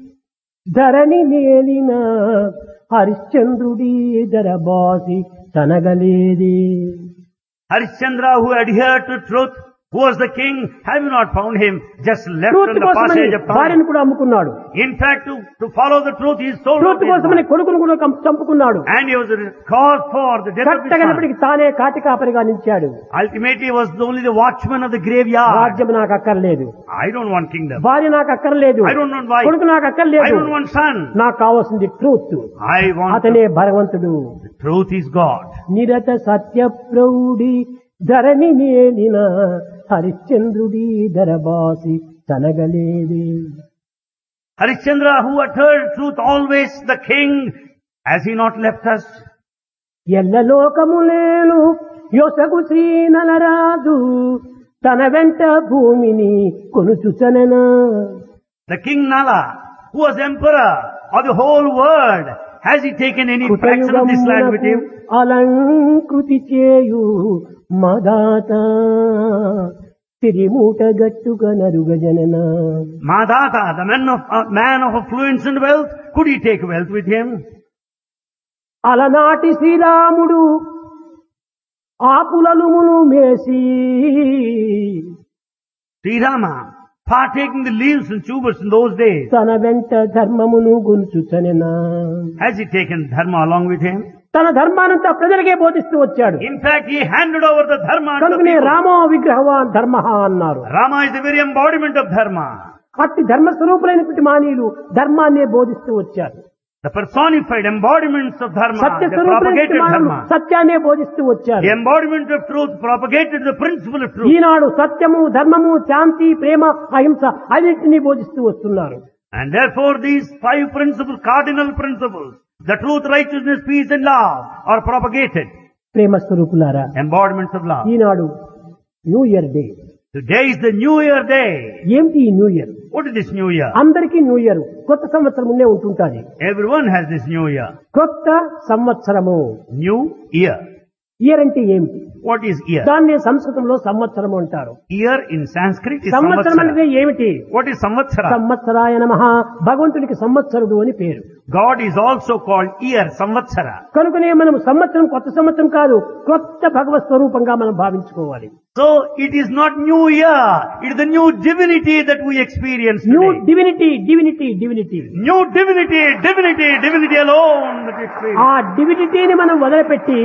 ధరణి నేలిన హరిశ్చంద్రుడి ధరబాసి తనగలేది. Harishchandra, who adhered to truth, who was the king, have you not found him just left truth on the కోసమని passage of భార్యను time? కూడా అమ్ముకున్నాడు. In fact, to, to follow the truth, he sold out truth his కోసమని wife. కొడుకును కూడా కం- చంపుకున్నాడు. And he was a cause for the death of his son. కట్టగనప్పటికి తానే కాటి కాపరిగా నిలిచాడు. Ultimately, he was only the watchman of the graveyard. రాజ్యం నాకు అక్కర్లేదు, I don't want kingdom. భార్య నాకు అక్కర్లేదు, I don't want wife. కొడుకు నాకు I అక్కర్లేదు, don't want son. నాకు కావాల్సింది ట్రూత్. I want అతనే భగవంతుడు. the truth is God. నిరత సత్య ప్రౌఢి ధరణి నేలిన హరిశ్చంద్రుడి ధరబాసి తనగలేది. Harishchandra, who uttered truth always, the king, has he not left us? ఎల్ల లోకములేను యొసగు శ్రీ నలరాజు తన వెంట భూమిని కొనుచుచనెనా. The king Nala, who was emperor of the whole world, has he taken any fraction of this land with him? అలంకృతి చేయు మదాత తిరిమూట గట్టుగా నరుగజనన. Madhata, the man of, uh, man of affluence and wealth, could he take wealth with him? అలనాటి శ్రీరాముడు ఆపులలుమును మేసి Sri Rama, partaking the leaves and tubers in those days, తన వెంట ధర్మమును గొలుచుచనెనా. has he taken dharma along with him? తన ధర్మానంతా ప్రజలకే బోధిస్తూ వచ్చాడు. In fact, he handed over the dharma to the కనుకనే people. రామో విగ్రహవాన్ ధర్మ అన్నారు. Rama is the very embodiment of dharma. అట్టి ధర్మ స్వరూపులైనటువంటి మానవులు ధర్మాన్నే బోధిస్తూ వచ్చారు. The personified embodiments of dharma, Satya they స్వరూపులైన propagated మానవులు dharma. సత్యాన్నే బోధిస్తూ వచ్చారు. The embodiment of truth propagated the principle of truth. ఈనాడు సత్యము, ధర్మము, శాంతి, ప్రేమ, అహింస అన్నింటినీ బోధిస్తూ వస్తున్నారు. And therefore these five principles, cardinal principles, the truth, righteousness, peace and love are propagated. ప్రేమ స్వరూపులారా, Embodiments of love. ఈనాడు New Year day. Today is the New Year day. ఏమిటి ఈ New Year? What is this New Year? అందరికీ New Year కొత్త సంవత్సరం ఉండే ఉంటుంటాది. Everyone has this New Year. కొత్త సంవత్సరము. New Year. ఇయర్ అంటే ఏమిటి? What is year? దాన్ని సంస్కృతంలో సంవత్సరం అంటారు. Year in Sanskrit is సంవత్సరం అంటే Samvatsara. ఏమిటి? What is Samvatsara? సంవత్సరాయ నమః, భగవంతుడికి సంవత్సరుడు అని పేరు. God is also called year, Samvatsara. కనుకనే మనం సంవత్సరం కొత్త సంవత్సరం కాదు, కొత్త భగవత్ స్వరూపంగా మనం భావించుకోవాలి. So it is not New Year. It is the new divinity that we experience new today. Divinity, divinity, divinity. New divinity, divinity, divinity alone that we experience. ఆ డివినిటీని మనం వదిలిపెట్టి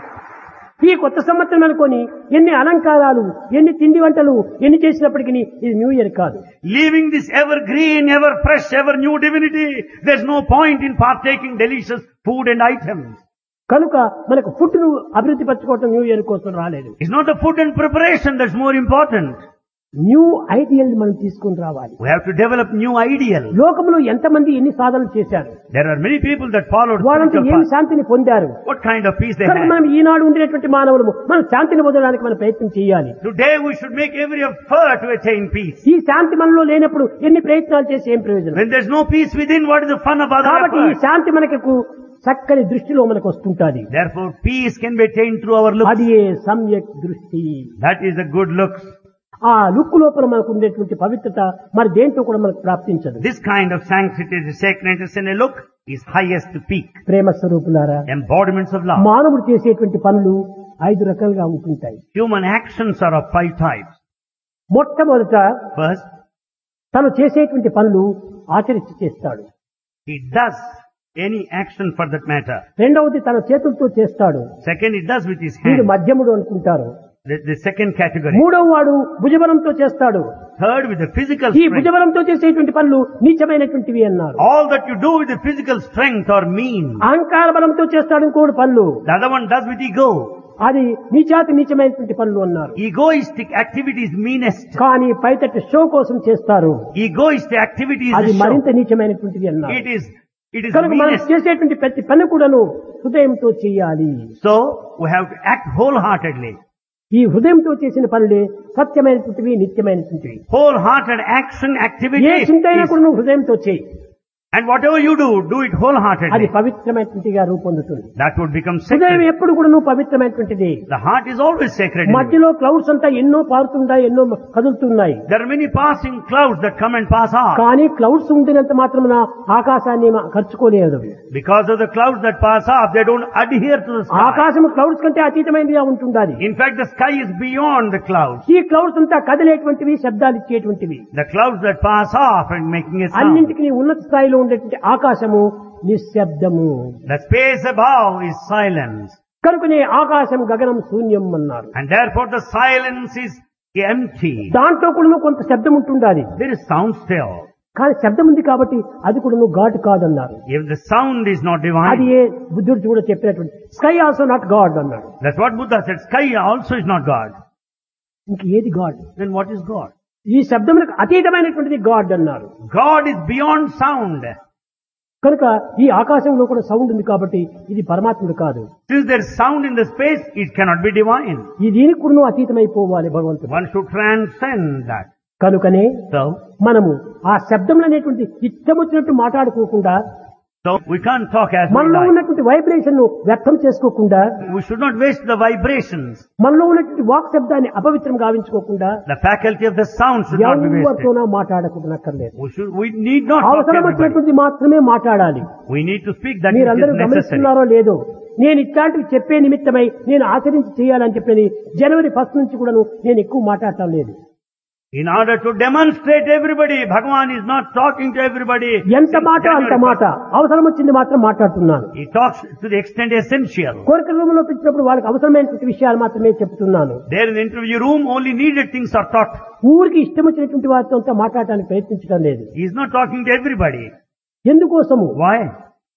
ఈ కొత్త సంవత్సరం అనుకొని ఎన్ని అలంకారాలు, ఎన్ని తిండి వంటలు ఎన్ని చేసినప్పటికీ ఇది న్యూ ఇయర్ కాదు. Leaving this ever green, ever fresh, ever new divinity, there's no point in partaking delicious food and items. కనుక మనకు ఫుడ్ ను అభివృద్ధి పరచుకోవటం న్యూ ఇయర్ కోసం రాలేదు. It's not the food and preparation that's more important. New ideal మనం తీసుకుని రావాలి. We have to develop new ideal. లోకంలో ఎంతమంది ఎన్ని సాధనలు చేశారు, There are many people that followed వాళ్ళంతా spiritual ఏం path. శాంతిని పొందారు. What kind of peace they కనుక had. మనం ఈనాడు ఉండేటువంటి మానవులు మనం శాంతిని పొందడానికి మనం ప్రయత్నం చేయాలి. Today we should make every effort to attain peace. ఈ శాంతి మనలో లేనప్పుడు ఎన్ని ప్రయత్నాలు చేసి ఏం ప్రయోజనం? When there's no peace within, what is the fun of other కాబట్టి ఈ efforts? శాంతి మనకు చక్కని దృష్టిలో మనకు వస్తుంటాది. Therefore peace can be attained through our looks. అది ఏ సమ్యక్ దృష్టి. That is the good looks. ఆ లుక్ లోపల మనకు ఉండేటువంటి పవిత్రత మరి దేంట్లో కూడా మనకు ప్రాప్తించదు. This kind of sanctity, the sacredness in a look, is highest peak. ప్రేమ స్వరూపులారా, Embodiments of love. మానవుడు చేసేటువంటి పనులు ఐదు రకాలుగా ఉంటుంటాయి. Human actions are of five types. మొట్టమొదట First, తను చేసేటువంటి పనులు ఆచరించి చేస్తాడు. he does any action for that matter. రెండవది తన చేతులతో చేస్తాడు. Second, he does with his వీడు hands. మధ్యముడు అనుకుంటారు. The, the second category. మూడవ వాడు భుజబలంతో చేస్తాడు. Third, with the physical ఈ strength. భుజబలంతో చేసేటువంటి పనులు నీచమైనటువంటివి అన్నారు. All that you do with the physical strength are mean. అహంకార బలంతో చేస్తాడు ఇంకోడు పనులు, The other one does with ego. అది నీచాతి నీచమైనటువంటి పనులు అన్నారు. Egoistic activity is meanest. కానీ పైతటి షో కోసం చేస్తారు, Egoistic activity is అది a మరింత show. నీచమైనటువంటివి అన్నారు. It is, it is కనుక మనం meanest. చేసేటువంటి ప్రతి పని కూడాను హృదయంతో చేయాలి. So, we have to act wholeheartedly. ఈ హృదయంతో చేసిన పనులే సత్యమైనటువంటివి, నిత్యమైనటువంటివి. Wholehearted action, activity ఏ చింత అయినా is, కూడా నువ్వు హృదయంతో చేయి, and whatever you do, do it అది wholeheartedly. పవిత్రమైనటువంటిగా రూపొందుతుంది. That would become హృదయం sacred. ఎప్పుడు కూడా నువ్వు పవిత్రమైనటువంటిది. The heart is always sacred. in you. మధ్యలో క్లౌడ్స్ అంతా ఎన్నో పారుతున్నాయి, ఎన్నో కదులుతున్నాయి. There are many passing clouds that come and pass off. కానీ క్లౌడ్స్ ఉండినంత మాత్రమున ఆకాశాన్ని మ- ఖర్చుకోలేదు. Because of the clouds that pass off, they don't adhere to the sky. ఆకాశం క్లౌడ్స్ కంటే అతీతమైనదిగా ఉంటుండాలి. In fact, the sky is beyond the clouds. ఈ క్లౌడ్స్ అంతా కదిలేటువంటివి, శబ్దాలు ఇచ్చేటువంటివి. The clouds that pass off and making a sound. అన్నింటికి ఉన్నత స్థాయిలో ఉండేటువంటి ఆకాశము నిశ్శబ్దము. The space above is silence. కనుకనే ఆకాశం గగనం శూన్యం అన్నారు. And therefore the silence is empty. దాంట్లో కూడా కొంత శబ్దం ఉంటుండాలి. There is sound still. కానీ శబ్దం ఉంది కాబట్టి అది కూడా నువ్వు గాడ్ కాదన్నారు. If the sound is not అది divine, ఏ బుద్ధుడు కూడా చెప్పినటువంటి స్కై ఆల్సో నాట్ గాడ్ అన్నాడు. that's what Buddha said. Sky also is not God. ఇంక ఏది God? Then what is God? ఈ శబ్దములకు అతీతమైనటువంటిది గాడ్ అన్నారు. God is beyond sound. కనుక ఈ ఆకాశంలో కూడా సౌండ్ ఉంది కాబట్టి ఇది పరమాత్ముడు కాదు. Since there is sound in the space, it cannot be divine. ఈ దీనికి కూడా నువ్వు అతీతమైపోవాలి భగవంతుడు. One should transcend that. కనుకనే So, మనము ఆ శబ్దములు అనేటువంటి ఇష్టం వచ్చినట్టు మాట్లాడుకోకుండా, so we can't talk as we మనలో like. ఉన్నటువంటి వైబ్రేషన్ ను వ్యక్తం చేసుకోకుండా, We should not waste the vibrations. మనలో ఉన్నటువంటి వాక్ శబ్దాన్ని అపవిత్రం గావించుకోకుండా The faculty of the sound should not be wasted. ఎవరితోనో మాట్లాడకుండాక్కర్లేదు. We should, we need not talk to అవసరం everybody. వచ్చినటువంటి మాత్రమే మాట్లాడాలి. We need to speak that which మీరందరూ is necessary. గమనిస్తున్నారో లేదో, నేను ఇట్లాంటివి చెప్పే నిమిత్తమై నేను ఆచరించి చేయాలని చెప్పని జనవరి ఫస్ట్ నుంచి కూడా నేను ఎక్కువ మాట్లాడటం లేదు. In order to demonstrate everybody, Bhagavan is not talking to everybody. ఎంత మాట Since అంత January మాట, అవసరం వచ్చింది మాత్రం మాట్లాడుతున్నాను. first. He talks to the extent essential. కోరిక రూమ్ లో పెట్టినప్పుడు వాళ్ళకి అవసరమైనటువంటి విషయాలు మాత్రమే చెప్తున్నాను. There in the interview room, only needed things are taught. ఊరికి ఇష్టం వచ్చినటువంటి వారితో అంతా మాట్లాడటానికి ప్రయత్నించడం లేదు. He is not talking to everybody. ఎందుకోసము? Why?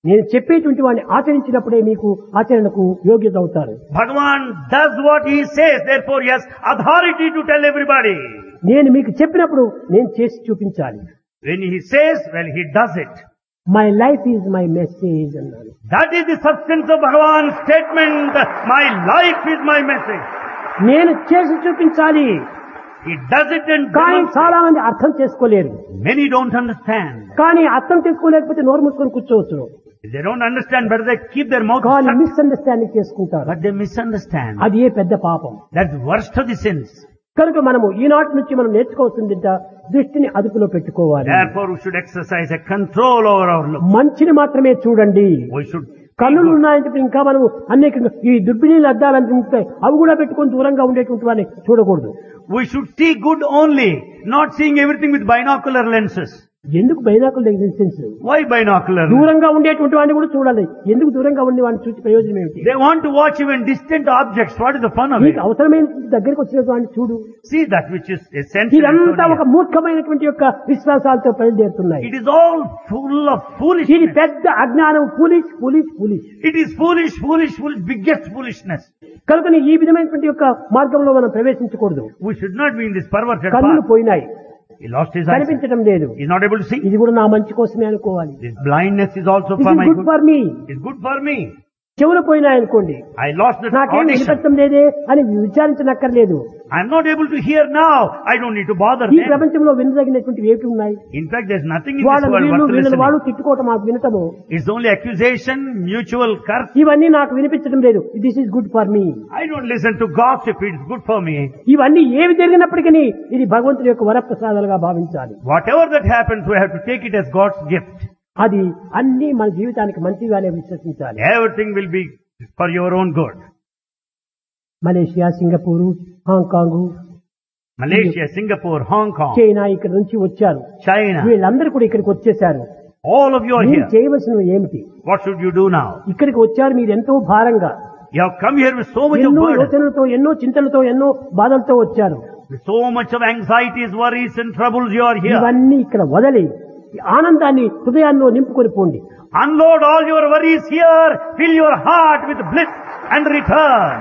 నేను చెప్పేటువంటి వాడిని ఆచరించినప్పుడే మీకు ఆచరణకు యోగ్యత అవుతారు. Bhagavan does what he says, therefore he has authority to tell everybody. నేను మీకు చెప్పినప్పుడు నేను చేసి చూపించాలి. When he says, well, he does it. My life is my message అన్నాను. That is the substance of Bhagavan's statement. My life is my message. నేను చేసి చూపించాలి. He does it and కానీ demonstrates. చాలా మంది అర్థం చేసుకోలేరు. Many don't understand. కానీ అర్థం చేసుకోలేకపోతే నోరు మూసుకొని కూర్చోవచ్చు. If they don't understand, better they keep their mouth కానీ shut. మిస్అండర్స్టాండింగ్ చేసుకుంటారు. But they misunderstand. అది ఏ పెద్ద పాపం. That's the worst of the sins. కనుక మనము ఈనాటి నుంచి మనం నేర్చుకోవాల్సిందిట దృష్టిని అదుపులో పెట్టుకోవాలి. Therefore we should exercise a control over our look. మంచిని మాత్రమే చూడండి. We should కన్నులు ఉన్నాయంటే ఇంకా మనము అనేక ఈ దుర్బిణీలు అద్దాలని ఉంటాయి, అవి కూడా పెట్టుకొని దూరంగా ఉండేటువంటి వాడిని చూడకూడదు. we should see good only, not seeing everything with binocular lenses. ఎందుకు బైనాకుల సెన్స్? Why binocular? దూరంగా ఉండేటువంటి వాడిని కూడా చూడాలి. ఎందుకు దూరంగా ఉండే వాడిని చూసి ప్రయోజనం ఏమిటి? They want to watch even distant objects. What is the fun of it? నీకు అవసరమైన దగ్గరికి వచ్చినటువంటి చూడు. See that which is essential. ఇదంతా ఒక మూర్ఖమైనటువంటి యొక్క విశ్వాసాలతో బయలుదేరుతున్నాయి. It is all full of ఇది foolishness. పెద్ద అజ్ఞానం. Foolish foolish foolish. It is foolish, foolish, foolish, biggest foolishness. కనుక ఈ విధమైనటువంటి యొక్క మార్గంలో మనం ప్రవేశించకూడదు. We should not be in this perverted కన్నులు path. పోయినాయి, He lost his eyes. కనిపించడం లేదు. He is not able to see. ఇది కూడా నా మంచి కోసమే అనుకోవాలి. This blindness is also This for is my good good. for me. It's good for me. చెవులు పోయినాయి అనుకోండి, I lost the నాకేం audition. వినిపించడం లేదే అని విచారించనక్కర్లేదు. I'm not able to hear now. I don't need to bother ఈ them. ప్రపంచంలో వినదగినటువంటివి ఏమిటి ఉన్నాయి? In fact, there's nothing in this వాళ్ళ world వీళ్ళు worth వీళ్ళని వాళ్ళు listening. తిట్టుకోవటం మాకు వినటము, It's only accusation, mutual curse. ఇవన్నీ నాకు వినిపించడం లేదు. This is good for me. I don't listen to gossip. It's good for me. ఇవన్నీ ఏవి జరిగినప్పటికీ ఇది భగవంతుడి యొక్క వరప్రసాదాలుగా భావించాలి. Whatever that happens, we have to take it as God's gift. అది అన్ని మన జీవితానికి మంచిగానే విశ్వసించాలి. Everything will be for your own good. Malaysia, Singapore, Hong Kong, Malaysia, Singapore, Hong Kong, China ఇక్కడ నుంచి వచ్చారు. China, వీళ్ళందరూ కూడా ఇక్కడికి వచ్చేసారు. all of you are మీరు here. చేయవలసినవి ఏమిటి? What should you do now? ఇక్కడికి వచ్చారు మీరు ఎంతో భారంగా, You have come here with so much of ఎన్నో burden, యోచనలతో, ఎన్నో చింతలతో, ఎన్నో బాధలతో వచ్చారు. with so much of anxieties, worries and troubles. You are here. ఇవన్నీ ఇక్కడ వదిలి ఈ ఆనందాన్ని హృదయాల్లో నింపుకొని పోండి. Unload all your worries here. Fill your heart with bliss and return.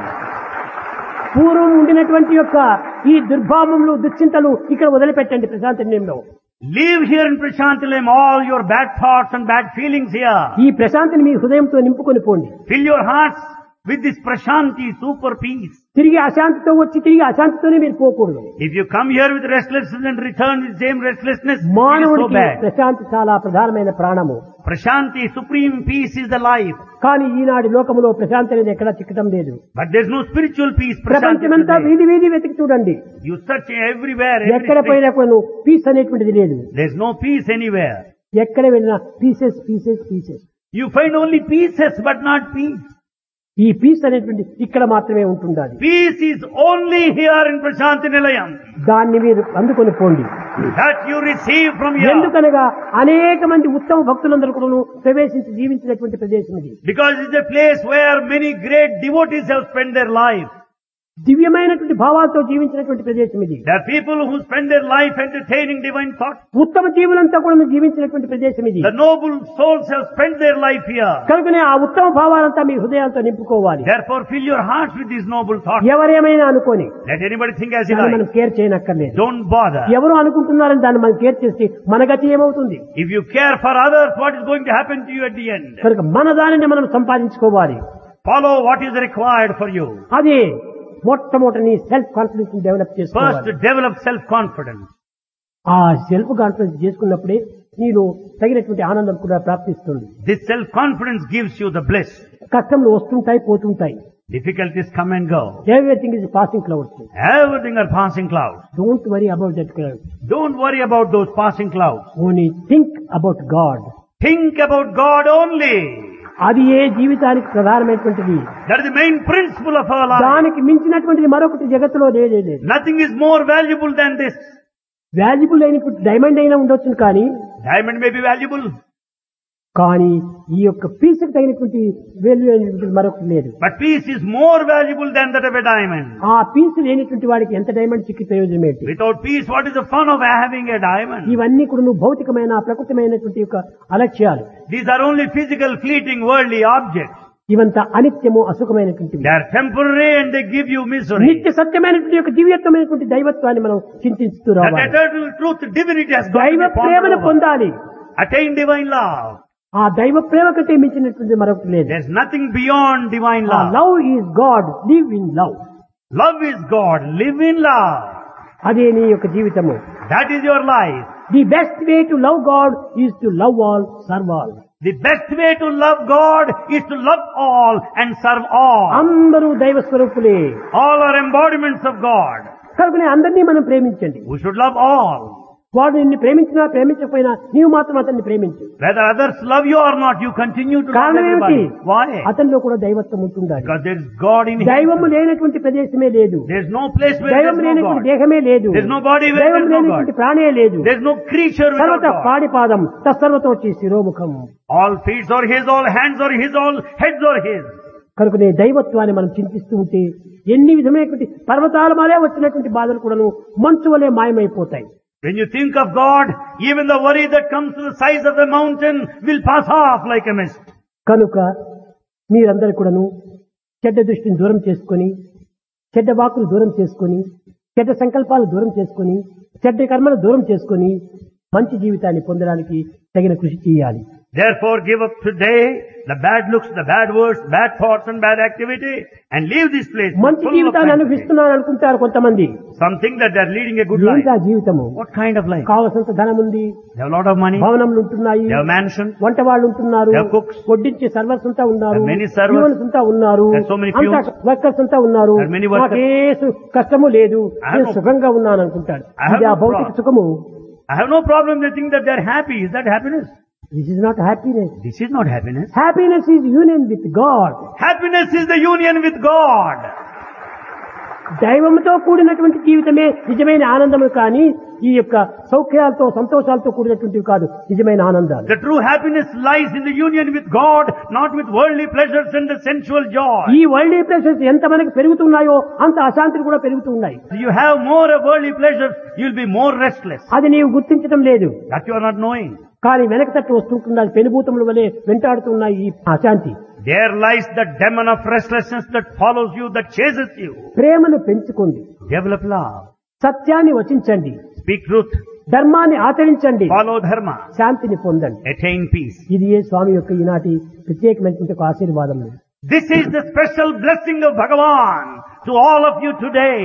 పూర్వం ఉండినటువంటి యొక్క ఈ దుర్భావములు, దుశ్చింతలు ఇక్కడ వదిలిపెట్టండి ప్రశాంతంలో. Leave here in Prashantilam all your bad thoughts and bad feelings here. ఈ ప్రశాంతిని మీ హృదయంతో నింపుకొని పోండి. Fill your hearts with this Prashanti, super peace. తిరిగి అశాంతితో వచ్చి తిరిగి అశాంతితోనే మీరు పోకూడదు. If you come here with restlessness and return with same restlessness, it is so మానవుడికి bad. ప్రశాంతి చాలా ప్రధానమైన ప్రాణము. Prashanti, supreme peace is the life. కానీ ఈనాటి లోకములో ప్రశాంతి అనేది ఎక్కడా చిక్కటం లేదు. But there's no spiritual peace, Prashanti. ప్రపంచమంతా today. వీధి వీధి వెతికి చూడండి, You search everywhere, every ఎక్కడ street. పోయినా కూడా పీస్ అనేటువంటిది లేదు. There's no peace anywhere. ఎక్కడ వెళ్ళినా pieces pieces pieces. You find only pieces but not peace. ఈ పీస్ అనేటువంటి ఇక్కడ మాత్రమే ఉంటుండాలి. Peace is only here in Prashanti Nilayam. దాన్ని మీరు అందుకొని పోండి. That you receive from here. ఎందుకనగా అనేక మంది ఉత్తమ భక్తులందరూ కూడా ప్రవేశించి జీవించినటువంటి ప్రదేశం ఇది. Because it's a place where many great devotees have spent their life. దివ్యమైనటువంటి భావాలతో జీవించినటువంటి ప్రదేశం ఇది. There are people who spend their life entertaining divine thoughts. ఉత్తమ జీవులంతా కూడా జీవించినటువంటి ప్రదేశం ఇది. The noble souls have spent their life here. కనుకనే ఆ ఉత్తమ భావాలంతా మీ హృదయాలతో నింపుకోవాలి. Therefore fill your hearts with these noble thoughts. ఎవరేమైనా అనుకోని Let anybody think as he దాన్ని మనం likes. కేర్ చేయనక్కర్లేదు. Don't bother. ఎవరు అనుకుంటున్నారని దాన్ని మనం కేర్ చేస్తే మన గతి ఏమవుతుంది? If you care for others, what is going to happen to you at the end? కనుక మన దానిని మనం సంపాదించుకోవాలి. Follow what is required for you. అదే మొట్టమొదటి సెల్ఫ్ కాన్ఫిడెన్స్ డెవలప్ First, చేసుకోవాలి. develop self-confidence. ఆ సెల్ఫ్ కాన్ఫిడెన్స్ చేసుకున్నప్పుడే నీలో తగినటువంటి ఆనందం కూడా ప్రాప్తిస్తుంది. This self-confidence gives you the bliss. కష్టంలు వస్తుంటాయి, పోతుంటాయి. Difficulties come and go. Everything is passing clouds. Everything are passing clouds. Don't worry about that cloud. Don't worry about those passing clouds. Only think about God. Think about God only. అది ఏ జీవితానికి ప్రధానమైనటువంటిది. That is the main principle of our life. దానికి మించినటువంటిది మరొకటి జగత్తులో లేదే లేదు. Nothing is more valuable than this. Valuable అయినటువంటి diamond అయినా ఉండొచ్చు, కానీ Diamond may be valuable. కానీ ఈ యొక్క పీసుకు తగినటువంటి వాల్యూ అనేటువంటి మరొకటి లేదు. But peace is more valuable than that of a diamond. ఆ పీసు లేనటువంటి వాడికి ఎంత డైమండ్ చిక్కి ప్రయోజనం ఏంటి? Without peace, what is the fun of having a diamond? ఇవన్నీ కూడా నువ్వు భౌతికమైన ప్రకృతిమైనటువంటి యొక్క అలక్ష్యాలు. These are only physical, fleeting, worldly objects. ఇవంతా అనిత్యము అసుఖమైనటువంటివి. They are temporary and they give you misery. నిత్య సత్యమైనటువంటి యొక్క దివ్యత్వమైనటువంటి దైవత్వాన్ని మనం చింతిస్తూ That రావాలి. eternal truth, divinity has got దైవ to be pondered ప్రేమను over. పొందాలి. Attain divine love. ఆ దైవ ప్రేమ కంటే మించినటువంటి మరొకటి లేదు. There's nothing beyond divine love. Love is God, live in love. Love is God. Live in love. అదే నీ యొక్క జీవితము. That is your life. The best way to love God is to love all, serve all. The best way to love God is to love all and serve all. అందరూ దైవ స్వరూపులే. All are embodiments of God. కనుకనే అందరినీ మనం ప్రేమించండి. We should love all. వాడు నిన్ను ప్రేమించినా ప్రేమించకపోయినా నీవు మాత్రం అతన్ని ప్రేమించు. Whether others love you or not, you continue to love కారణం ఏమిటి? everybody. Why? అతనిలో కూడా దైవత్వం ఉంటుండాలి. Because there is God in him. దైవము లేనటువంటి ప్రదేశమే లేదు. There is no place where there దైవం is no లేనటువంటి God. దేహమే లేదు. There is no body where దైవం there is no లేనటువంటి God. ప్రాణే లేదు. There is no creature without సర్వత God. పాడిపాదం తత్సర్వతోచి శిరోముఖం. All feet are His, all hands are His, all heads are His. కనుకనే దైవత్వాన్ని మనం చింతిస్తూ ఉంటే ఎన్ని విధమైనటువంటి పర్వతాల మాలే వచ్చినటువంటి బాధలు కూడాను మంచు వలె మాయమైపోతాయి. When you think of God, even the worry that comes to the size of the mountain will pass off like a mist. కనుక మీరందరూ కూడాను చెడ్డ దృష్టిని దూరం చేసుకొని, చెడ్డ వాకులు దూరం చేసుకొని, చెడ్డ సంకల్పాలు దూరం చేసుకొని, చెడ్డ కర్మలు దూరం చేసుకొని మంచి జీవితాన్ని పొందడానికి తగిన కృషి చేయాలి. Therefore give up today the bad looks, the bad words, bad thoughts and bad activity and leave this place. మంచి full of జీవితాన్ని sanctity. అనుభవిస్తున్నాను అనుకుంటారు కొంతమంది. Something that they are leading a good life. ఏంటా జీవితము? What kind of life? కావలసినంత ధనం ఉంది, They have a lot of money. భవనములు ఉంటున్నాయి, They have mansions. వంట వాళ్ళు ఉంటున్నారు, They have cooks. వడ్డించే సర్వర్స్ అంతా ఉన్నారు, There are many servants. Humans అంతా ఉన్నారు, There are so many అంతా peons. వర్కర్స్ అంతా ఉన్నారు. There are many workers. నాకే సు- కష్టము లేదు, I have నేను no- సుఖంగా ఉన్నాను అనుకుంటాడు. I have ఇది ఆ no భౌతిక problem. సుఖము. I have no problem. They think that they are happy. Is that happiness? This is not happiness. This is not happiness. Happiness is union with God. Happiness is the union with God. దైవంతో కూడినటువంటి జీవితమే నిజమైన ఆనందము, కానీ ఈ యొక్క సౌఖ్యాలతో సంతోషాలతో కూడినటువంటివి కాదు నిజమైన ఆనందాలు. The true happiness lies in the union with God, not with worldly pleasures and the sensual joy. ఈ వరల్డ్ ప్రెషర్స్ ఎంత మనకి పెరుగుతున్నాయో అంత అశాంతులు కూడా పెరుగుతూ ఉన్నాయి. If you have more of worldly pleasures, you will be more restless. అది నీవు గుర్తించడం లేదు. That you are not knowing. కానీ వెనక తట్టు వస్తుంటున్నది పెనుభూతముల వలె వెంటాడుతున్నాయి ఈ అశాంతి. There lies the demon of restlessness that follows you, that chases you. ప్రేమను పెంచుకోండి, Develop love. సత్యాన్ని వచించండి, Speak truth. ధర్మాన్ని ఆచరించండి, Follow dharma. శాంతిని పొందండి. Attain peace. ఇది ఏ స్వామి యొక్క ఈనాటి ప్రత్యేకమైనటువంటి ఒక ఆశీర్వాదం. This is the special blessing of Bhagavan to all of you today.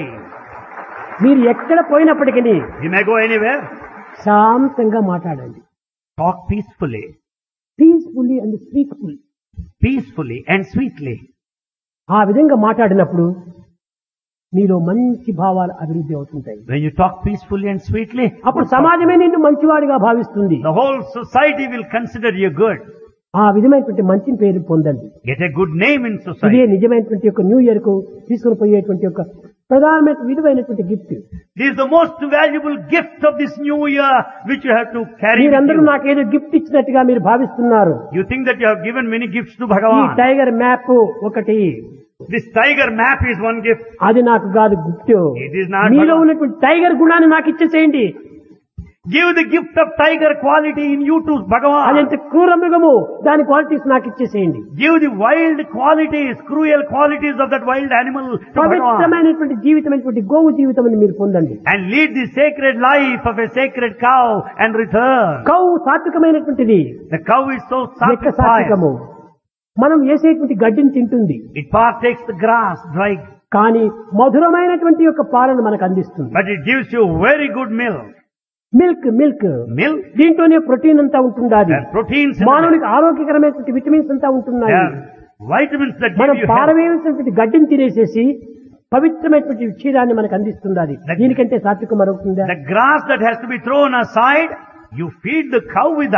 మీరు ఎక్కడ పోయినప్పటికీ You may go anywhere. శాంతంగా మాట్లాడండి. Talk peacefully. Peacefully and speakful. Peacefully and sweetly. ఆ విధంగా మాట్లాడినప్పుడు మీలో మంచి భావాలు అభివృద్ధి అవుతుంటాయి. When you talk peacefully and sweetly, అప్పుడు సమాజమే నిన్ను మంచివాడిగా భావిస్తుంది. the whole society will consider you good. ఆ విధమైనటువంటి మంచి పేరు పొందండి. Get a good name in ఇదే society. నిజమైనటువంటి యొక్క న్యూ ఇయర్ కు తీసుకుని పోయేటువంటి యొక్క ప్రధానమైన విలువైనటువంటి gift. This is the most valuable gift of this new year which you have to carry with మీరందరూ you. నాకేదో గిఫ్ట్ ఇచ్చినట్టుగా మీరు భావిస్తున్నారు. You think that you have given many gifts to ఈ Bhagavan. టైగర్ మ్యాప్ ఒకటి, This tiger map is one gift. అది నాకు కాదు గిఫ్ట్. It is not మీలో Bhagavan. ఉన్నటువంటి టైగర్ గుణాన్ని నాకు ఇచ్చేసేయండి. Give the gift of tiger quality in you to అది Bhagavan. ఎంత క్రూర మృగము, దాని క్వాలిటీస్ నాకు ఇచ్చేసేయండి. Give the wild qualities, cruel qualities of that wild animal to Bhagavan. పవిత్రమైనటువంటి జీవితమైనటువంటి గోవు జీవితం మీరు పొందండి. And lead the sacred life of a sacred cow and return. Cow సాత్వికమైనటువంటిది, The cow is so లెక్క satisfied. సాత్వికము. మనం వేసేటువంటి గడ్డిని తింటుంది, It partakes the grass, dry, కానీ మధురమైనటువంటి యొక్క పాలను మనకు అందిస్తుంది. but it gives you very good milk. Milk milk Milk, దీంట్లోనే ప్రోటీన్ అంతా ఉంటుండాలి. there are proteins in మానవునికి it. ఆరోగ్యకరమైనటువంటి విటమిన్స్ అంతా There ఉంటున్నాయి. are vitamins that మనం give you health. పారవేసినటువంటి గడ్డిని తినేసేసి పవిత్రమైనటువంటి క్షీరాన్ని మనకు అందిస్తుండాలి. దీనికంటే సాత్వికం మరొకటి ఉందా? The grass that has to be thrown aside, you feed the cow with that.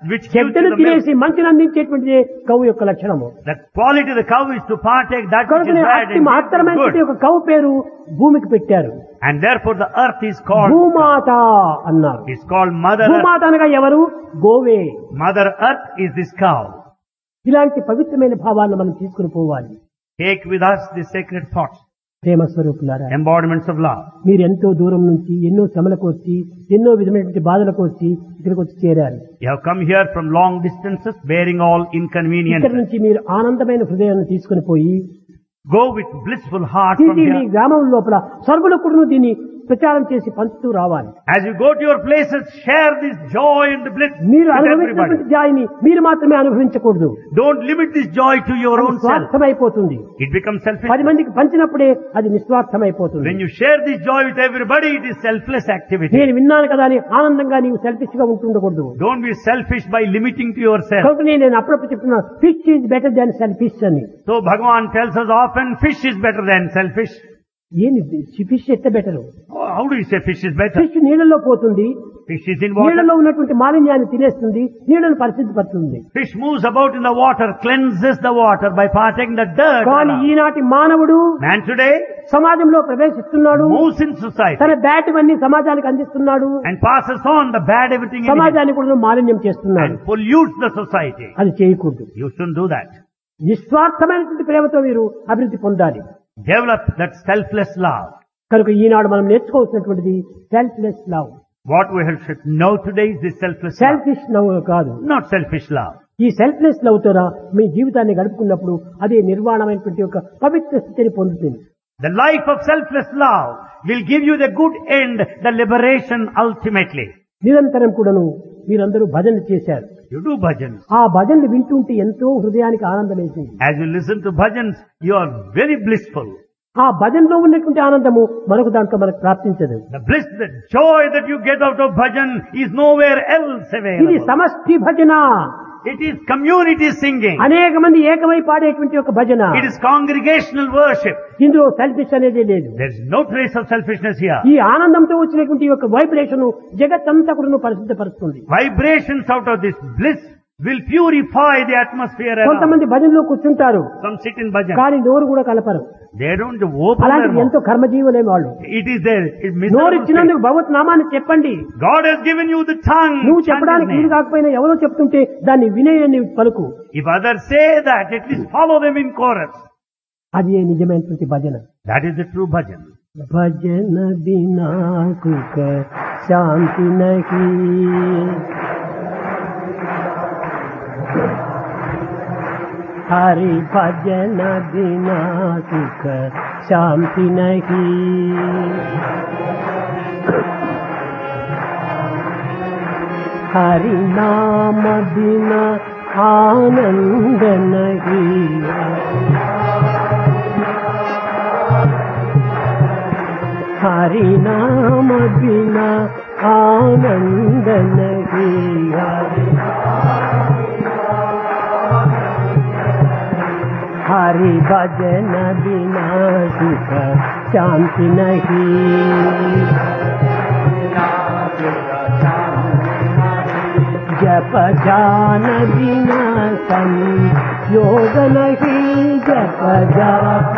which gives you చెడ్డను the milk. తినేసి మంచిని అందించేటువంటిదే గౌ యొక్క లక్షణము. The quality of the cow is to partake that which కనుక is bad అతి and మహత్తరమైనటువంటి good. ఒక గౌ పేరు భూమికి పెట్టారు. And therefore the earth is called, భూమాత అన్నారు. is called Mother Earth. భూమాత అనగా ఎవరు? గోవే. Mother Earth is this cow. ఇలాంటి పవిత్రమైన భావాలను మనం తీసుకుని పోవాలి. Take with us the sacred thoughts, ప్రేమ స్వరూపులారా, embodiments of love. మీరు ఎంతో దూరం నుంచి ఎన్నో శ్రమలకు వచ్చి ఎన్నో విధమైనటువంటి బాధలకు వచ్చి ఇక్కడికి వచ్చి చేరారు. You have come here from long distances bearing all ఇక్కడ inconveniences. నుంచి మీరు ఆనందమైన హృదయాన్ని తీసుకుని పోయి Go with blissful heart from ఇది మీ here. గ్రామం లోపల సర్వులకు దీన్ని ప్రచారం చేసి పంచుతూ రావాలి. As you go to your places, share this joy and the bliss మీరు with అనుభవించినటువంటి everybody. జాయిని మీరు మాత్రమే అనుభవించకూడదు. Don't limit this joy to your own self. స్వార్థమైపోతుంది. It becomes selfish. పది మందికి పంచినప్పుడే అది నిస్వార్థమైపోతుంది. When you share this joy with everybody, it is selfless activity. నేను విన్నాను కదా అని ఆనందంగా నీవు సెల్ఫిష్ గా ఉంటుండకూడదు. Don't be selfish by limiting to yourself. కనుక నేను అప్పుడప్పుడు చెప్తున్నా, fish is better than selfish అని. So Bhagavan tells us often, fish is better than selfish. ఏంది ఫిష్ ఎట్ట better? Oh, how do you say fish is better? Fish నీళ్ళలో పోతుంది, Fish is in water. నీళ్ళలో ఉన్నటువంటి మాలిన్యాన్ని తినేస్తుంది, నీళ్ళను పరిశుద్ధిపరుస్తుంది. Fish moves about in the water, cleanses the water by partaking the dirt. కానీ ఈనాటి మానవుడు Man today సమాజంలో ప్రవేశిస్తున్నాడు, moves in society తన బ్యాట్ అన్ని సమాజానికి అందిస్తున్నాడు, and passes on the bad everything in him సమాజాన్ని కూడా మాలిన్యం చేస్తున్నాడు. and pollutes the society. అది చేయకూడదు. You shouldn't do that. నిస్వార్థమైనటువంటి ప్రేమతో మీరు అభివృద్ధి పొందాలి. Develop that selfless love. కనుక ఈనాడు మనం నేర్చుకోవాల్సినటువంటిది selfless love. What we should know today is this selfless love. Selfish love కాదు. Not selfish love. ఈ సెల్ఫ్లెస్ లవ్ తో మీ జీవితాన్ని గడుపుకున్నప్పుడు అదే నిర్వాణమైనటువంటి ఒక పవిత్ర స్థితిని పొందుతుంది. The life of selfless love will give you the good end, the liberation ultimately. నిరంతరం కూడాను మీరందరూ భజన చేశారు. You do bhajans. ఆ భజనలు వింటుంటే ఎంతో హృదయానికి ఆనందం వేసింది. As you listen to bhajans, you are very blissful. ఆ భజనలో ఉన్నటువంటి ఆనందము మరొక దాంట్లో మనకు ప్రాప్తించదు. The bliss, the joy that you get out of bhajan is nowhere else ఇది available. సమష్టి భజన. It is community singing. అనేక మంది ఏకమై పాడేటువంటి ఒక భజన. It is congregational worship. ఇందులో సెల్ఫిష్ అనేది లేదు. There is no trace of selfishness here. ఈ ఆనందంతో వచ్చినటువంటి ఒక వైబ్రేషన్ జగత్తంతా కూడా పరిశుద్ధపరుస్తుంది. Vibrations out of this bliss will purify the atmosphere around. కొంతమంది భజనలో కూర్చుంటారు, Some sit in bhajan. కానీ నోరు కూడా కలపరు. They don't open their అలాంటి ఎంతో mouth. కర్మజీవులే వాళ్ళు. It is there. It నోరు miserable ఇచ్చినందుకు భగవత్ నామాన్ని చెప్పండి. state. God has given you the tongue. నువ్వు Chant His చెప్పడానికి name. వీలు కాకపోయినా ఎవరో చెప్తుంటే దాన్ని వినేయని పలుకు. If others say that, at least follow them in chorus. అది నిజమైనటువంటి భజన. That is the true bhajan. భజన బినా సుఖ శాంతి నహీ, హరి భజన బినా సుఖ శాంతి నహీ, హరి నామ బినా ఆనంద నహీ, हरि नाम बिना आनंद नहीं, हरि भजन बिना सुख शांति नहीं, जप जान बिना संयोग नहीं, जप जान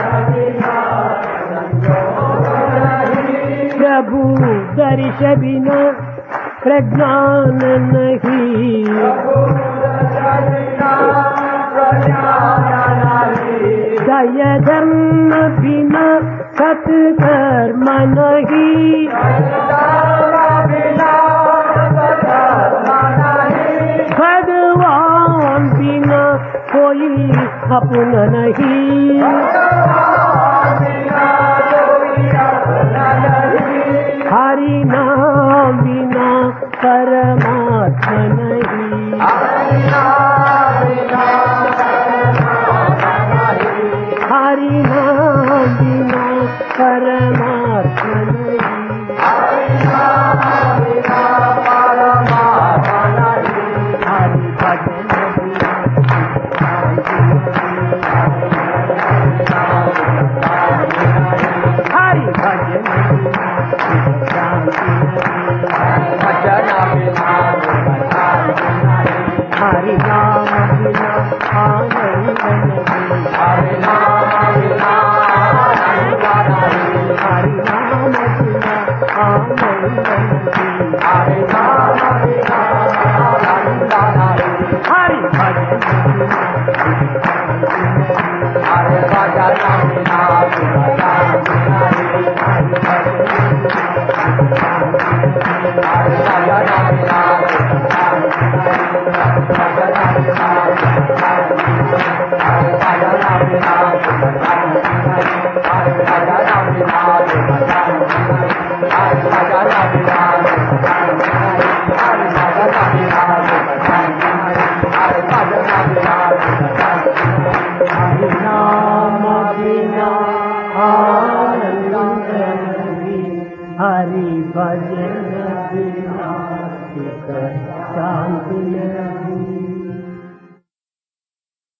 प्रभु दर्श बिना प्रज्ञान नहीं, दय धर्म बिना सत्कर्म नहीं, भगवान बिना कोई अपना नहीं, हरि नाम बिना परमात्मा नहीं, हरि नाम बिना परमात्मा नहीं, हरि भजन बिना हरि भजन बिना शांति नहीं, హరి నామ బినా ఆనంద నహీ హరి నామ బినా ఆనంద నహీ హరి నామ బినా ఆనంద నహీ హరి నామ బినా ఆనంద నహీ హరి భజన హరి భజన బినా हरि भजन बिना सुख शांति नहीं।